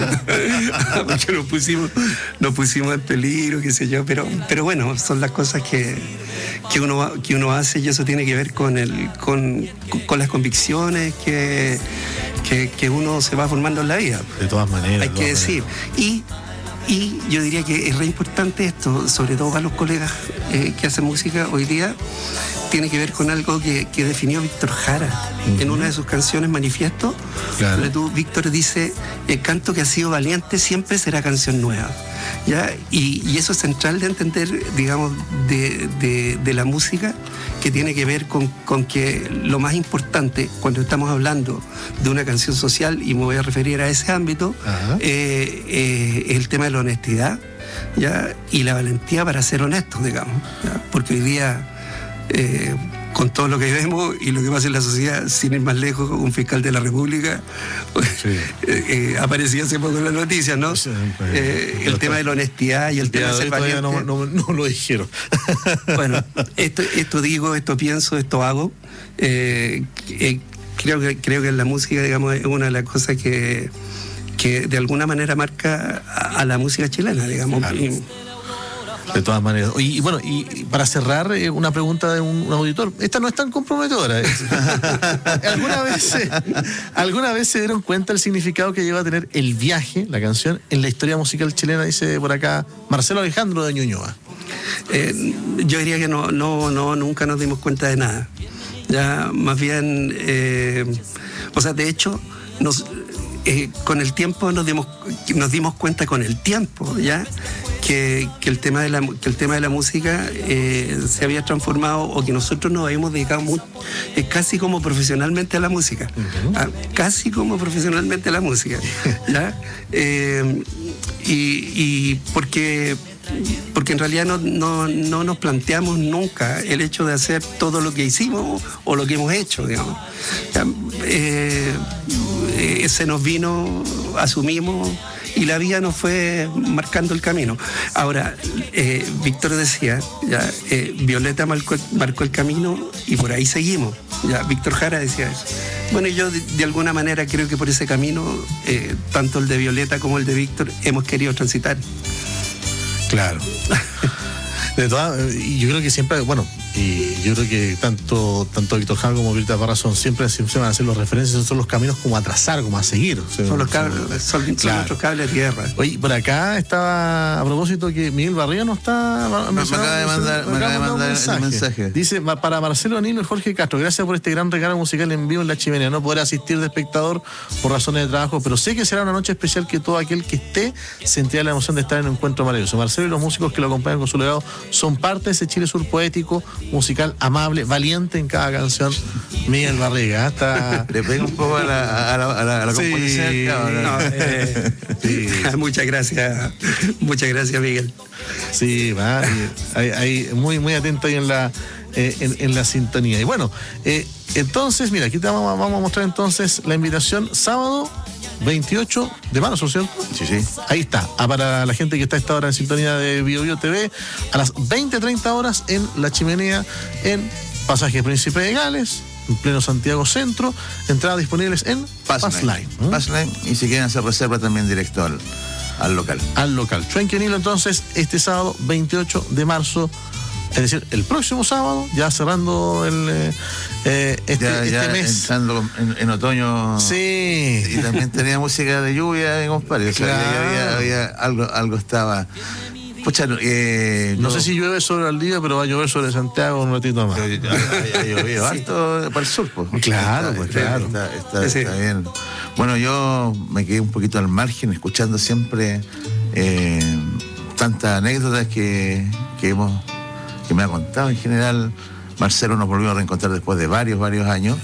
Porque nos pusimos, nos pusimos en peligro, qué sé yo, pero, pero bueno, son las cosas que, que, uno, que uno hace y eso tiene que ver con, el, con, con las convicciones que, que, que uno se va formando en la vida. De todas maneras. Hay que decir. Y, y yo diría que es re importante esto, sobre todo para los colegas eh, que hacen música hoy día, tiene que ver con algo que, que definió Víctor Jara uh-huh. en una de sus canciones Manifiesto. Claro. Donde tú, Víctor dice, el canto que ha sido valiente siempre será canción nueva. ¿Ya? Y, y eso es central de entender, digamos, de, de, de la música, que tiene que ver con, con que lo más importante cuando estamos hablando de una canción social, y me voy a referir a ese ámbito, uh-huh. eh, eh, es el tema de la honestidad, ¿ya? Y la valentía para ser honestos, digamos, ¿ya? Porque hoy día Eh, con todo lo que vemos y lo que pasa en la sociedad, sin ir más lejos, un fiscal de la República sí. eh, eh, aparecía hace poco en las noticias, ¿no? Sí, eh, el tema de la honestidad y el, el tema de ser valiente. No, no, no lo dijeron. Bueno, esto, esto digo, esto pienso, esto hago. Eh, eh, creo que creo que en la música, digamos, es una de las cosas que, que de alguna manera marca a, a la música chilena, digamos. Claro. Y, de todas maneras. Y, y bueno, y para cerrar, eh, una pregunta de un, un auditor. Esta no es tan comprometedora. ¿eh? ¿Alguna vez, eh, ¿Alguna vez se dieron cuenta del significado que lleva a tener el viaje, la canción, en la historia musical chilena? Dice por acá Marcelo Alejandro de Ñuñoa. Eh, yo diría que no, no, no, nunca nos dimos cuenta de nada. Ya, más bien, eh, o sea, de hecho, nos, eh, con el tiempo nos dimos, nos dimos cuenta con el tiempo, ¿ya? Que, que, el tema de la, que el tema de la música eh, se había transformado, o que nosotros nos habíamos dedicado muy, eh, casi como profesionalmente a la música. Uh-huh. ¿Ah? Casi como profesionalmente a la música. ¿Ya? Eh, y, y porque, porque en realidad no, no, no nos planteamos nunca el hecho de hacer todo lo que hicimos o lo que hemos hecho, digamos. ¿Ya? Eh, eh, se nos vino, asumimos, y la vida nos fue marcando el camino. Ahora, eh, Víctor decía, ya, eh, Violeta marcó, marcó el camino y por ahí seguimos. Ya, Víctor Jara decía eso. Bueno, y yo de, de alguna manera creo que por ese camino, eh, tanto el de Violeta como el de Víctor, hemos querido transitar. Claro. De todas, y yo creo que siempre, bueno, y yo creo que tanto tanto Víctor Jara como Violeta Parra son siempre, siempre van a hacer los referencias, son los caminos como a trazar, como a seguir. O sea, son los cables, son, son claro. nuestros cables de tierra. Oye, por acá estaba, a propósito, que Miguel Barriga no está. Me, me acaba de mandar, me acaba de mandar un mensaje. mensaje. Dice, para Marcelo Danilo y Jorge Castro, gracias por este gran regalo musical en vivo en La Chimenea. No podré asistir de espectador por razones de trabajo, pero sé que será una noche especial que todo aquel que esté sentirá la emoción de estar en un encuentro maravilloso. Marcelo y los músicos que lo acompañan con su legado son parte de ese Chile Sur poético, musical, amable, valiente en cada canción. Miguel Barriga, hasta... Le pega un poco a la, a la, a la, a la sí, composición. No, eh, sí. Muchas gracias, muchas gracias, Miguel. Sí, va, ahí, ahí, muy, muy atento ahí en la, eh, en, en la sintonía. Y bueno, eh, entonces, mira, aquí te vamos, vamos a mostrar entonces la invitación sábado veintiocho de marzo, ¿cierto? Sí, sí. Ahí está. Ah, para la gente que está a esta hora en sintonía de Bio Bio T V, a las veinte treinta horas en La Chimenea, en Pasaje Príncipe de Gales, en pleno Santiago Centro. Entradas disponibles en Passline. ¿Mm? Passline, y si quieren hacer reserva también directo al, al local. Al local. Chuenquenilo, entonces, este sábado veintiocho de marzo, es decir, el próximo sábado, ya cerrando el eh, este, ya, ya este mes. Entrando en, en otoño. Sí. Y también tenía música de lluvia, compadre. O sea, claro. había, había algo, algo estaba. Pucha, eh, no yo, sé si llueve sobre el día, pero va a llover sobre Santiago un ratito más. Ha llovido harto para el sur, pues. Claro, está, pues está, claro. Está, está, sí. está bien. Bueno, yo me quedé un poquito al margen, escuchando siempre eh, tantas anécdotas que, que hemos que me ha contado. En general, Marcelo nos volvió a reencontrar después de varios, varios años.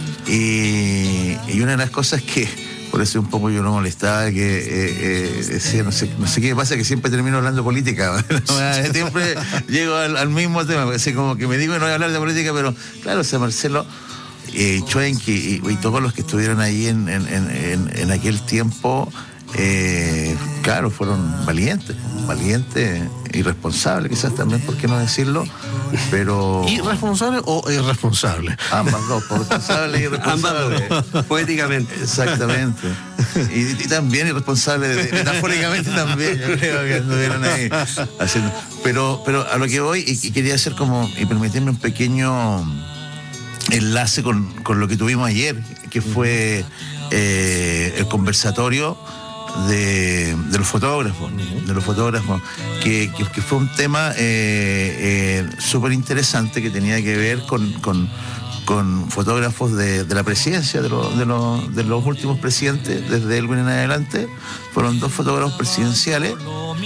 Y, y una de las cosas que, por eso un poco yo no molestaba, que eh, eh, decía, no sé, no sé qué pasa, que siempre termino hablando política. Siempre llego al, al mismo tema, así como que me digo que no voy a hablar de política, pero claro, o sea, Marcelo eh, Chuenqui y, y todos los que estuvieron ahí en, en, en, en aquel tiempo, eh, claro, fueron valientes, valientes, irresponsables quizás también, ¿por qué no decirlo? Pero... ¿Irresponsable o irresponsable? Ambas dos, responsable y irresponsable. Ambas dos, poéticamente. Exactamente. Y, y también irresponsable, metafóricamente también, yo creo que anduvieron ahí haciendo. Pero, pero a lo que voy, y, y quería hacer como, y permitirme un pequeño enlace con, con lo que tuvimos ayer, que fue eh, el conversatorio De, de los fotógrafos, de los fotógrafos, que, que, que fue un tema eh, eh, súper interesante que tenía que ver con, con, con fotógrafos de, de la presidencia, de, lo, de, lo, de los últimos presidentes, desde Elwin en adelante. Fueron dos fotógrafos presidenciales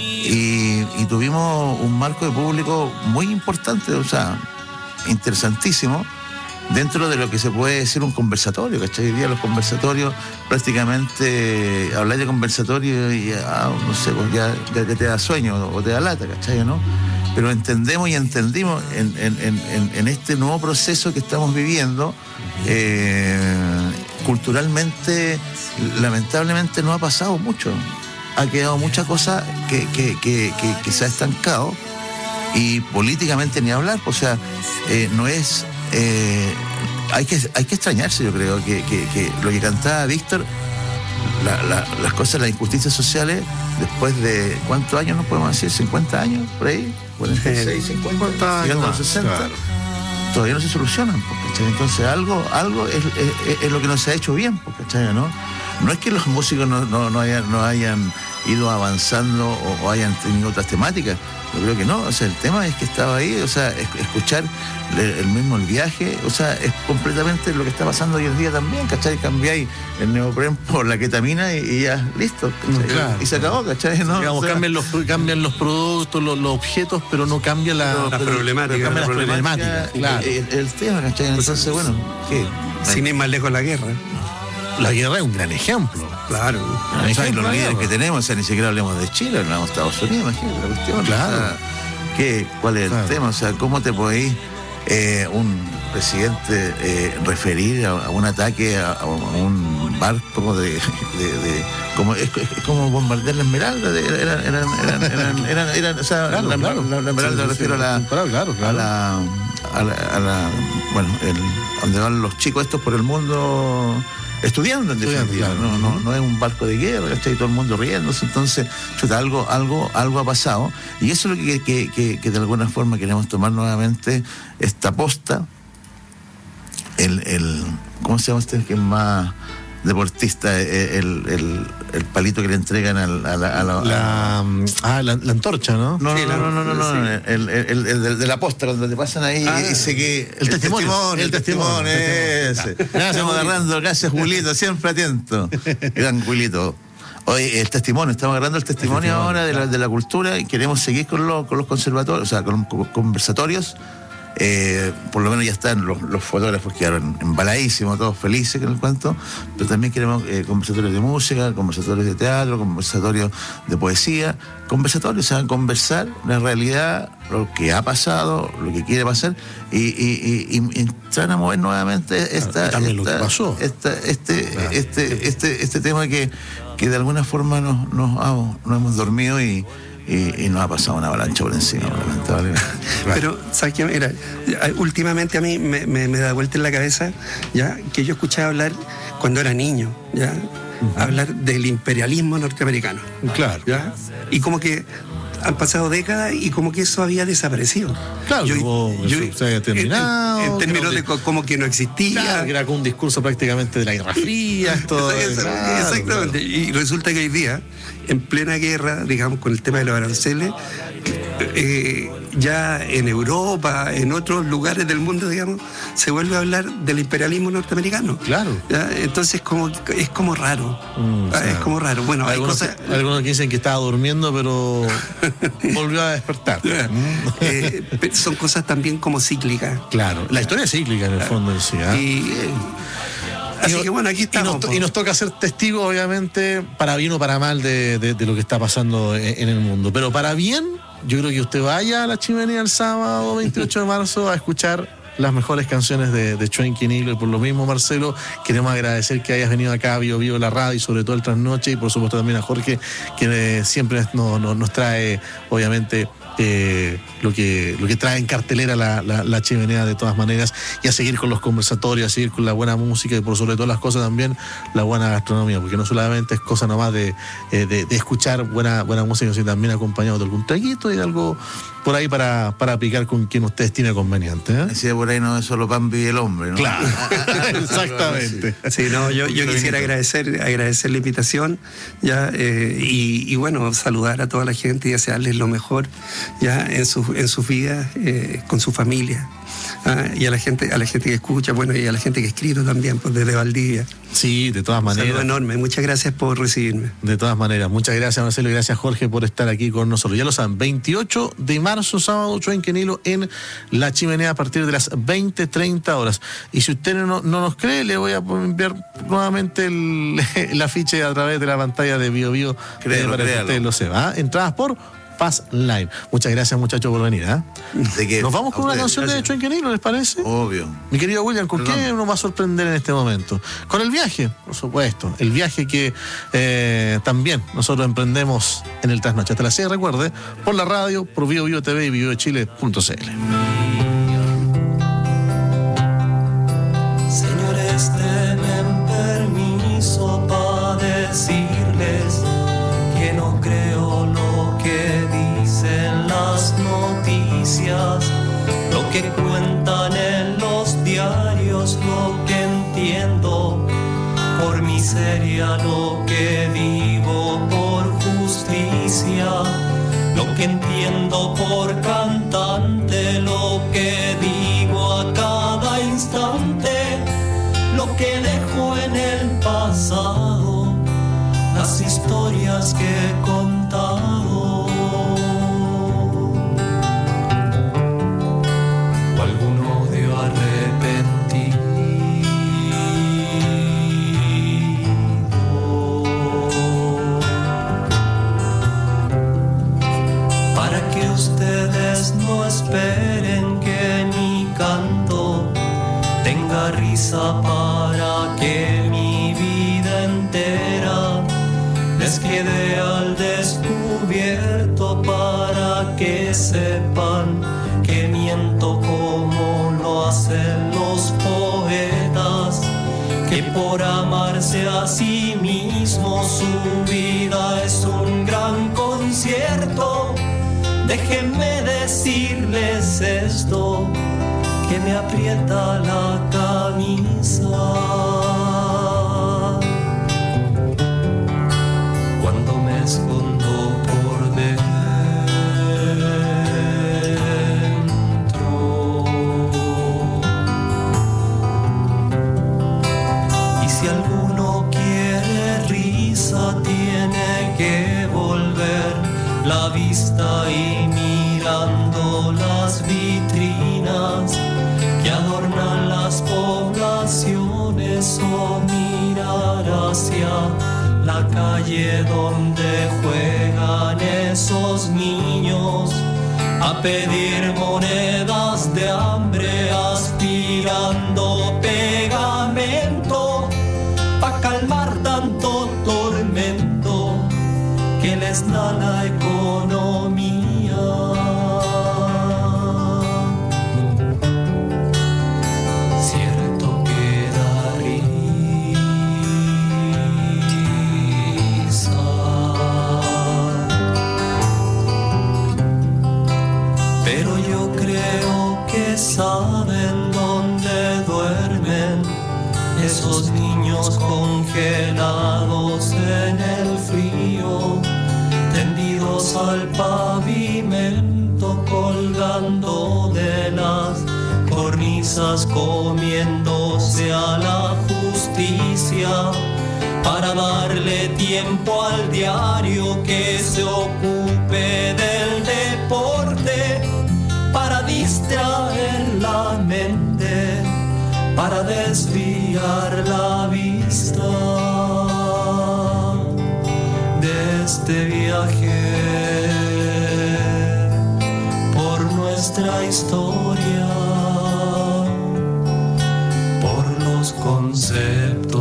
y, y tuvimos un marco de público muy importante, o sea, interesantísimo, dentro de lo que se puede decir un conversatorio, ¿cachai? Hoy día los conversatorios, prácticamente, hablar de conversatorio y ah, no sé, pues ya, ya te da sueño o te da lata, ¿cachai? ¿No? Pero entendemos y entendimos en, en, en, en este nuevo proceso que estamos viviendo, eh, culturalmente, lamentablemente no ha pasado mucho. Ha quedado mucha cosa que, que, que, que, que se ha estancado, y políticamente ni hablar, o sea, eh, no es... Eh, hay que hay que extrañarse, yo creo, que, que, que lo que cantaba Víctor, la, la, las cosas, las injusticias sociales, después de ¿cuántos años nos podemos decir? ¿cincuenta años? Por ahí, cuarenta y seis, cincuenta, llegando a los sesenta, claro. Todavía no se solucionan, ¿cachai? Entonces algo, algo es, es, es lo que no se ha hecho bien, ¿cachai? ¿No? No es que los músicos no, no, no, hayan, no hayan ido avanzando o, o hayan tenido otras temáticas. Yo creo que no, o sea, el tema es que estaba ahí, o sea, escuchar el mismo el viaje, o sea, es completamente lo que está pasando hoy en día también, ¿cachai? Cambiáis el neopren por la ketamina y, y ya, listo, claro. Y se acabó, ¿cachai? ¿No? Digamos, o sea, cambian, los, cambian los productos, los, los objetos, pero no cambia la, no, la pero, problemática. Pero cambia la la problemática, problemática, claro. El, el tema, ¿cachai? Entonces, bueno, ¿qué? Sin ir más lejos la guerra. La guerra es un gran ejemplo. Claro. O sea, y los líderes que tenemos, o sea, ni siquiera hablemos de Chile, hablamos de Estados Unidos, imagínate la cuestión. Claro. O sea, ¿qué, ¿cuál es claro. el tema? O sea, ¿cómo te podéis eh, un presidente eh, referir a, a un ataque a, a un barco de, de, de como es, es como bombardear la Esmeralda? De, eran, eran, eran, eran, eran, eran, o sea, claro, la, claro. La, la Esmeralda sí, refiero sí, a, la, claro, claro. a la a la a la bueno, el donde van los chicos estos por el mundo estudiando, en definitiva, claro. no, no, no es un barco de guerra, está todo el mundo riéndose, entonces chuta, algo, algo, algo ha pasado, y eso es lo que, que, que, que de alguna forma queremos tomar nuevamente esta posta, el, el ¿cómo se llama usted? Que es más deportista, el, el, el palito que le entregan al, a la, a la, la, ah, la, la antorcha, ¿no? No, sí, no, la, no, no, no, no, no, el, el, el, el de la posta, cuando te pasan ahí ah, y dice que el, el testimonio, testimonio, el testimonio, ese. Estamos agarrando, gracias Julito, siempre atento. Gran Julito. Hoy el testimonio, estamos agarrando el testimonio, el testimonio ahora de la, de la cultura, y queremos seguir con los, con los conservatorios, o sea, con los conversatorios. Eh, por lo menos ya están los, los fotógrafos, quedaron embaladísimos, todos felices con el cuento, pero también queremos eh, conversatorios de música, conversatorios de teatro, conversatorios de poesía, conversatorios, o sea, conversar la realidad, lo que ha pasado, lo que quiere pasar, y, y, y, y entrar a mover nuevamente esta, también esta, lo que pasó. Esta, este, claro. este, este, este tema que, que de alguna forma nos, nos, nos hemos dormido, y y, y nos ha pasado una avalancha por encima, lamentablemente. Pero, ¿sabes qué? Mira, últimamente a mí me, me, me da vuelta en la cabeza, ya, que yo escuchaba hablar cuando era niño, ya, uh-huh. hablar del imperialismo norteamericano. Claro. ¿Ya? Y como que han pasado décadas y como que eso había desaparecido. Claro, yo, como yo, se había terminado. En, en términos de co- como que no existía. Claro, que era como un discurso prácticamente de la Guerra Fría. Esto, Exactamente. claro, Exactamente. Claro. Y resulta que hoy día, en plena guerra, digamos, con el tema de los aranceles, eh, ya en Europa, en otros lugares del mundo, digamos, se vuelve a hablar del imperialismo norteamericano. Claro. ¿Ya? Entonces como, es como raro. Mm, ¿Ah? sí. Es como raro. Bueno, algunos, hay cosas... algunos que dicen que estaba durmiendo, pero volvió a despertar. eh, son cosas también como cíclicas. Claro, la historia es cíclica en el fondo en sí. ¿eh? Y, eh, así y, que bueno, aquí estamos. Y nos, y nos toca ser testigos, obviamente, para bien o para mal de, de, de lo que está pasando en, en el mundo. Pero para bien, yo creo que usted vaya a la Chimenea el sábado veintiocho de marzo a escuchar las mejores canciones de, de Schwenking Eagle. Y por lo mismo, Marcelo, queremos agradecer que hayas venido acá a Bio Bio la radio y sobre todo el Trasnoche, y por supuesto también a Jorge, que siempre nos, nos, nos trae, obviamente, Eh, lo que lo que trae en cartelera la, la, la Chimenea de todas maneras, y a seguir con los conversatorios, a seguir con la buena música y por sobre todas las cosas también la buena gastronomía, porque no solamente es cosa nomás de, eh, de, de escuchar buena buena música, sino también acompañado de algún traguito y de algo por ahí para, para picar con quien usted estime conveniente. ¿eh? Decía por ahí, no es solo pan vive el hombre, ¿no? Claro, exactamente. Sí, no, yo, yo quisiera agradecer, agradecer la invitación, ya, eh, y, y bueno, saludar a toda la gente y desearles lo mejor ya en sus en sus vidas, eh, con su familia. Ah, y a la gente a la gente que escucha, bueno, y a la gente que escribe también, pues desde Valdivia. Sí, de todas maneras. Un saludo enorme, muchas gracias por recibirme. De todas maneras, muchas gracias, Marcelo, y gracias, Jorge, por estar aquí con nosotros. Ya lo saben, veintiocho de marzo, sábado, Schwenking Eagle en la Chimenea a partir de las veinte treinta horas. Y si usted no, no nos cree, le voy a enviar nuevamente el, el afiche a través de la pantalla de Bio Bio, Créelo, para créalo. que usted lo sepa. ¿eh? Entradas por Paz Live. Muchas gracias, muchachos, por venir. ¿eh? ¿De qué? Nos vamos con A una ustedes, canción gracias. de Schwenking Eagle, ¿les parece? Obvio. Mi querido William, ¿con Perdón. qué nos va a sorprender en este momento? Con el viaje, por supuesto. El viaje que eh, también nosotros emprendemos en el Trasnoche. Hasta las seis, recuerde, por la radio, por Bio Bio T V y bio chile punto c l. Señores, denme permiso para decirles que no creo lo que dicen las noticias, lo que cuentan en los diarios, lo que entiendo por miseria, lo que vivo por justicia, lo que entiendo por cantante, lo que digo a cada instante, lo que dejo en el pasado, las historias que he contado, o algún odio arrepentido, para que ustedes no esperen que mi canto tenga risa, para que mi vida entera les quede al descubierto, para que sepan que miento como lo hacen los poetas, que por amarse a sí mismo su vida es un gran concierto. Déjenme decirles esto, que me aprieta la camisa cuando me escondo por dentro. Y si alguno quiere risa, tiene que volver la vista y mirando las vitrinas que adornan las poblaciones, o mirar hacia la calle donde juegan esos niños a pedir monedas de hambre, aspirando pegamento pa' calmar tanto tormento que le está la economía. Cierto que da risa, pero yo creo que saben dónde duermen esos niños congelados en el frío, tendidos al pavimento, colgando de las cornisas, comiéndose a la justicia, para darle tiempo al diario que se ocupe del deporte, para distraer la mente, para desviar la vista de este viaje por nuestra historia, por los conceptos,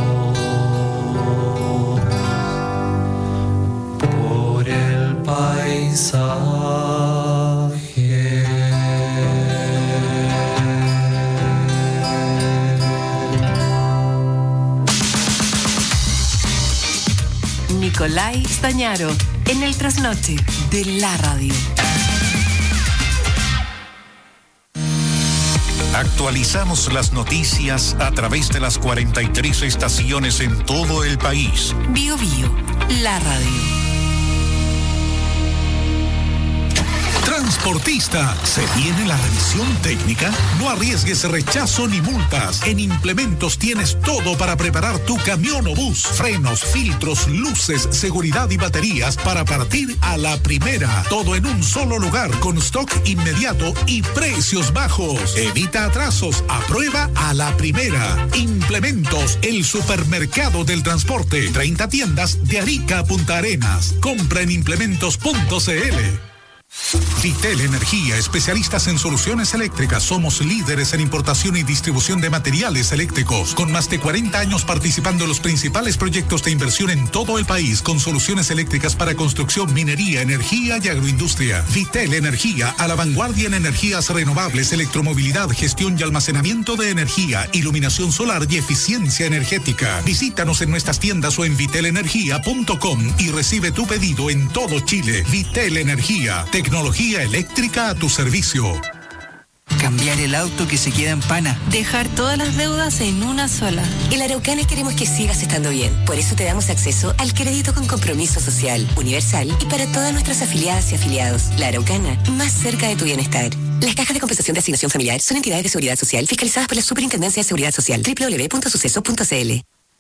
por el paisaje. Nicolai Stañaro, en el trasnoche de la radio. Actualizamos las noticias a través de las cuarenta y tres estaciones en todo el país. Bio Bio, la radio. Transportista, ¿se viene la revisión técnica? No arriesgues rechazo ni multas. En Implementos tienes todo para preparar tu camión o bus. Frenos, filtros, luces, seguridad y baterías para partir a la primera. Todo en un solo lugar con stock inmediato y precios bajos. Evita atrasos. Aprueba a la primera. Implementos, el supermercado del transporte. treinta tiendas de Arica a Punta Arenas. Compra en implementos punto c l. Vitel Energía, especialistas en soluciones eléctricas. Somos líderes en importación y distribución de materiales eléctricos, con más de cuarenta años participando en los principales proyectos de inversión en todo el país, con soluciones eléctricas para construcción, minería, energía y agroindustria. Vitel Energía, a la vanguardia en energías renovables, electromovilidad, gestión y almacenamiento de energía, iluminación solar y eficiencia energética. Visítanos en nuestras tiendas o en vitel energía punto com y recibe tu pedido en todo Chile. Vitel Energía, tecnología eléctrica a tu servicio. Cambiar el auto que se queda en pana. Dejar todas las deudas en una sola. En La Araucana queremos que sigas estando bien. Por eso te damos acceso al crédito con compromiso social, universal y para todas nuestras afiliadas y afiliados. La Araucana, más cerca de tu bienestar. Las cajas de compensación de asignación familiar son entidades de seguridad social fiscalizadas por la Superintendencia de Seguridad Social. doble u doble u doble u punto suceso punto c l.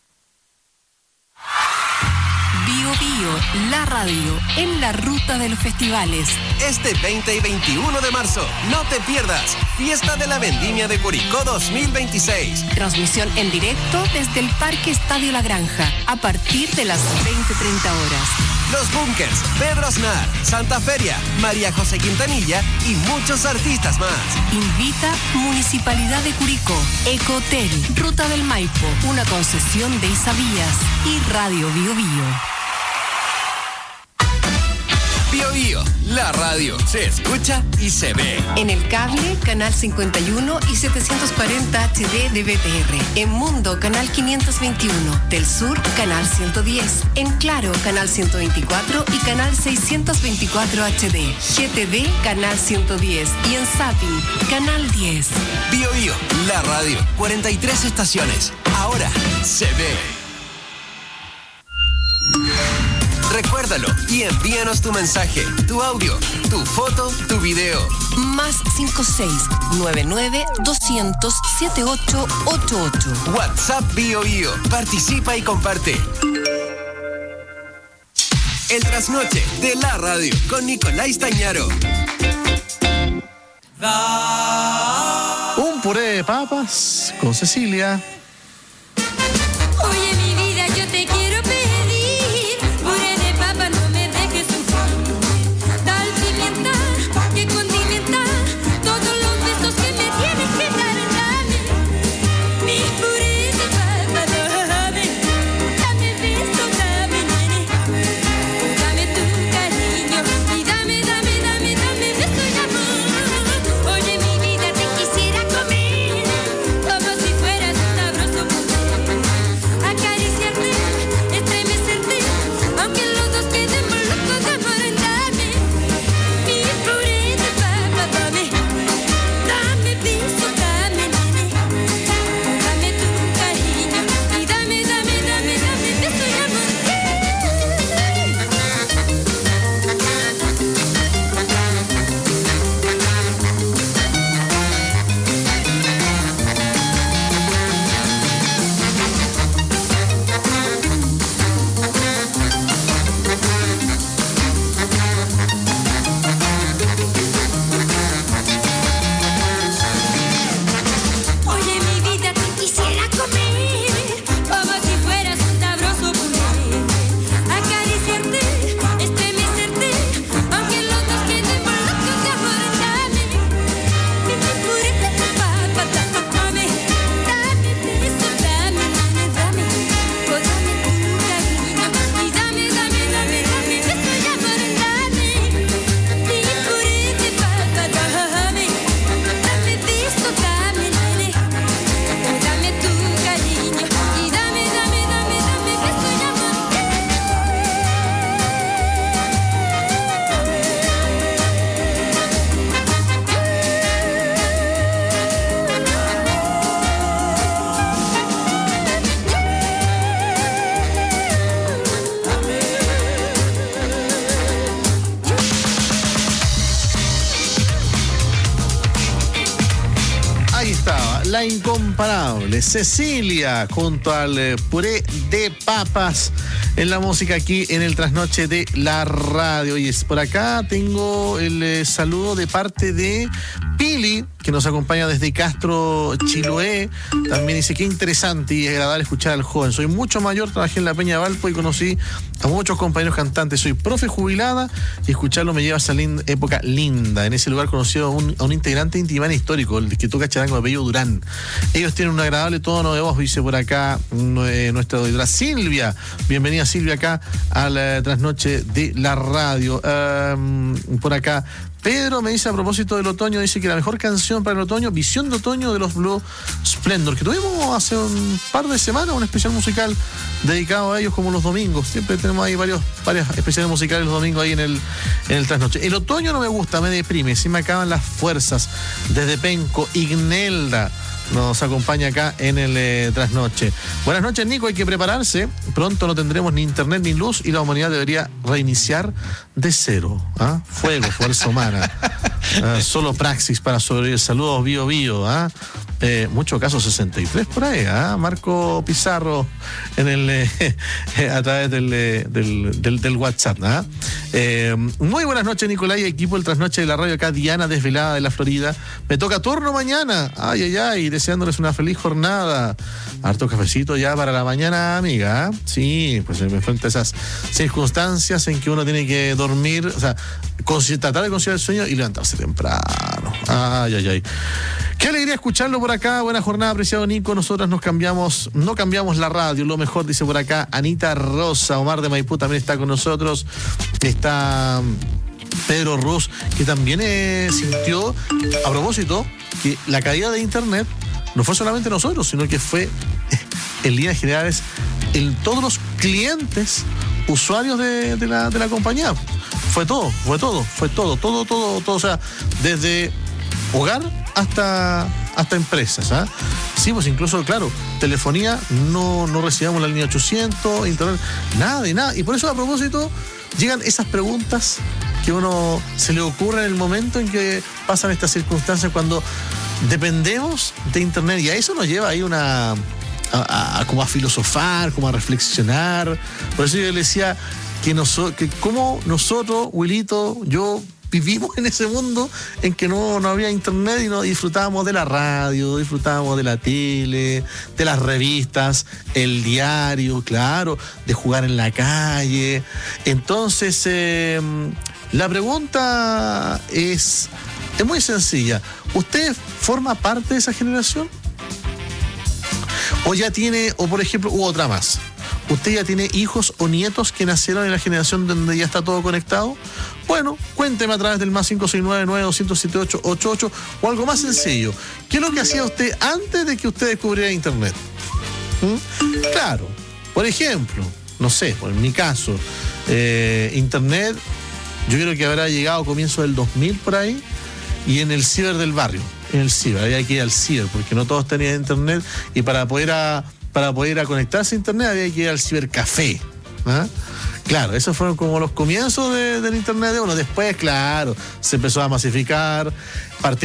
Bio Bio, la radio, en la ruta de los festivales. Este veinte y veintiuno de marzo, no te pierdas Fiesta de la Vendimia de Curicó dos mil veintiséis. Transmisión en directo desde el Parque Estadio La Granja, a partir de las veinte treinta horas. Los Bunkers, Pedro Aznar, Santa Feria, María José Quintanilla y muchos artistas más. Invita Municipalidad de Curicó, Ecotel, Ruta del Maipo, una concesión de Isavías y Radio Bio Bio. Bio Bio, la radio se escucha y se ve. En el cable, canal cincuenta y uno y setecientos cuarenta H D de B T R. En Mundo, canal quinientos veintiuno. Del Sur, canal ciento diez. En Claro, canal ciento veinticuatro y canal seiscientos veinticuatro H D. G T V, canal ciento diez. Y en Zapping, canal diez. Bio Bio, la radio, cuarenta y tres estaciones. Ahora se ve. Recuérdalo y envíanos tu mensaje, tu audio, tu foto, tu video. Más cinco seis nueve nueve dos cero cero siete ocho ocho ocho. WhatsApp Bio Bio. Participa y comparte. El trasnoche de la radio con Nicolai Stañaro. Un puré de papas con Cecilia. Oye, mi vida, yo te quiero pedir puré de papa, no me dejes sufrir. Tal pimienta que condimenta todos los besos que me tienes que dar. Dame mi puré de papa, dame, dame besos, dame, nene. Dame tu estaba la incomparable Cecilia junto al eh, puré de papas en la música aquí en el Trasnoche de la Radio. Y es por acá tengo el eh, saludo de parte de Pili, que nos acompaña desde Castro, Chiloé. También dice, qué interesante y agradable escuchar al joven. Soy mucho mayor, trabajé en la Peña Valpo y conocí a muchos compañeros cantantes. Soy profe jubilada y escucharlo me lleva a esa linda, época linda. En ese lugar conocí a un, a un integrante intimán histórico, el que toca charango de apellido Durán. Ellos tienen un agradable tono de voz, dice por acá eh, nuestra doctora Silvia. Bienvenida Silvia acá a la Trasnoche de la Radio. Um, por acá Pedro me dice a propósito del otoño, dice que la mejor canción para el otoño, Visión de Otoño de los Blue Splendor, que tuvimos hace un par de semanas un especial musical dedicado a ellos como los domingos. Siempre tenemos ahí varios, varios especiales musicales los domingos ahí en el, en el Trasnoche. El otoño no me gusta, me deprime, sí me acaban las fuerzas. Desde Penco, Ignelda nos acompaña acá en el eh, Trasnoche. Buenas noches, Nico, hay que prepararse. Pronto no tendremos ni internet ni luz y la humanidad debería reiniciar de cero. ¿Ah? Fuego, fuerza humana. Ah, solo praxis para sobrevivir. Saludos, Bio Bio. ¿Ah? Eh, mucho caso sesenta y tres por ahí. ¿Ah? Marco Pizarro en el eh, a través del, eh, del, del, del WhatsApp. ¿Ah? Eh, muy buenas noches, Nicolás y equipo del Trasnoche de la Radio. Acá Diana, desvelada de la Florida. Me toca turno mañana. Ay, ay, ay. Deseándoles una feliz jornada. Harto cafecito ya para la mañana, amiga. ¿Eh? Sí, pues me enfrenta a esas circunstancias en que uno tiene que dormir, o sea, tratar de conciliar el sueño y levantarse temprano. Ay, ay, ay. Qué alegría escucharlo por acá. Buena jornada, apreciado Nico. Nosotras nos cambiamos, no cambiamos la radio. Lo mejor, dice por acá Anita Rosa. Omar de Maipú también está con nosotros. Está Pedro Ruz, que también eh, sintió, a propósito, que la caída de internet no fue solamente nosotros, sino que fue, en líneas generales, en todos los clientes, usuarios de, de, la, de la compañía. Fue todo, fue todo, fue todo, todo, todo, todo. O sea, desde hogar hasta, hasta empresas. ¿Ah? Sí, pues incluso, claro, telefonía, no, no recibíamos la línea ochocientos, internet, nada de nada. Y por eso, a propósito, llegan esas preguntas que uno se le ocurre en el momento en que pasan estas circunstancias cuando dependemos de internet, y a eso nos lleva ahí una a, a, a como a filosofar, como a reflexionar. Por eso yo le decía que, noso, que como nosotros, Wilito, yo vivimos en ese mundo en que no, no había internet y no disfrutábamos de la radio, disfrutábamos de la tele, de las revistas, el diario, claro, de jugar en la calle. Entonces eh, la pregunta es Es muy sencilla. ¿Usted forma parte de esa generación? O ya tiene, o por ejemplo, u otra más. ¿Usted ya tiene hijos o nietos que nacieron en la generación donde ya está todo conectado? Bueno, cuénteme a través del más cinco seis nueve, nueve dos cero siete ocho ocho ocho o algo más sencillo. ¿Qué es lo que hacía usted antes de que usted descubriera internet? ¿Mm? Claro, por ejemplo, no sé, por en mi caso, eh, internet, yo creo que habrá llegado a comienzo del dos mil por ahí. Y en el ciber del barrio, en el ciber, había que ir al ciber, porque no todos tenían internet, y para poder a, para poder a conectarse a internet había que ir al cibercafé. ¿Ah? Claro, esos fueron como los comienzos de, del internet de uno. Después, claro, se empezó a masificar,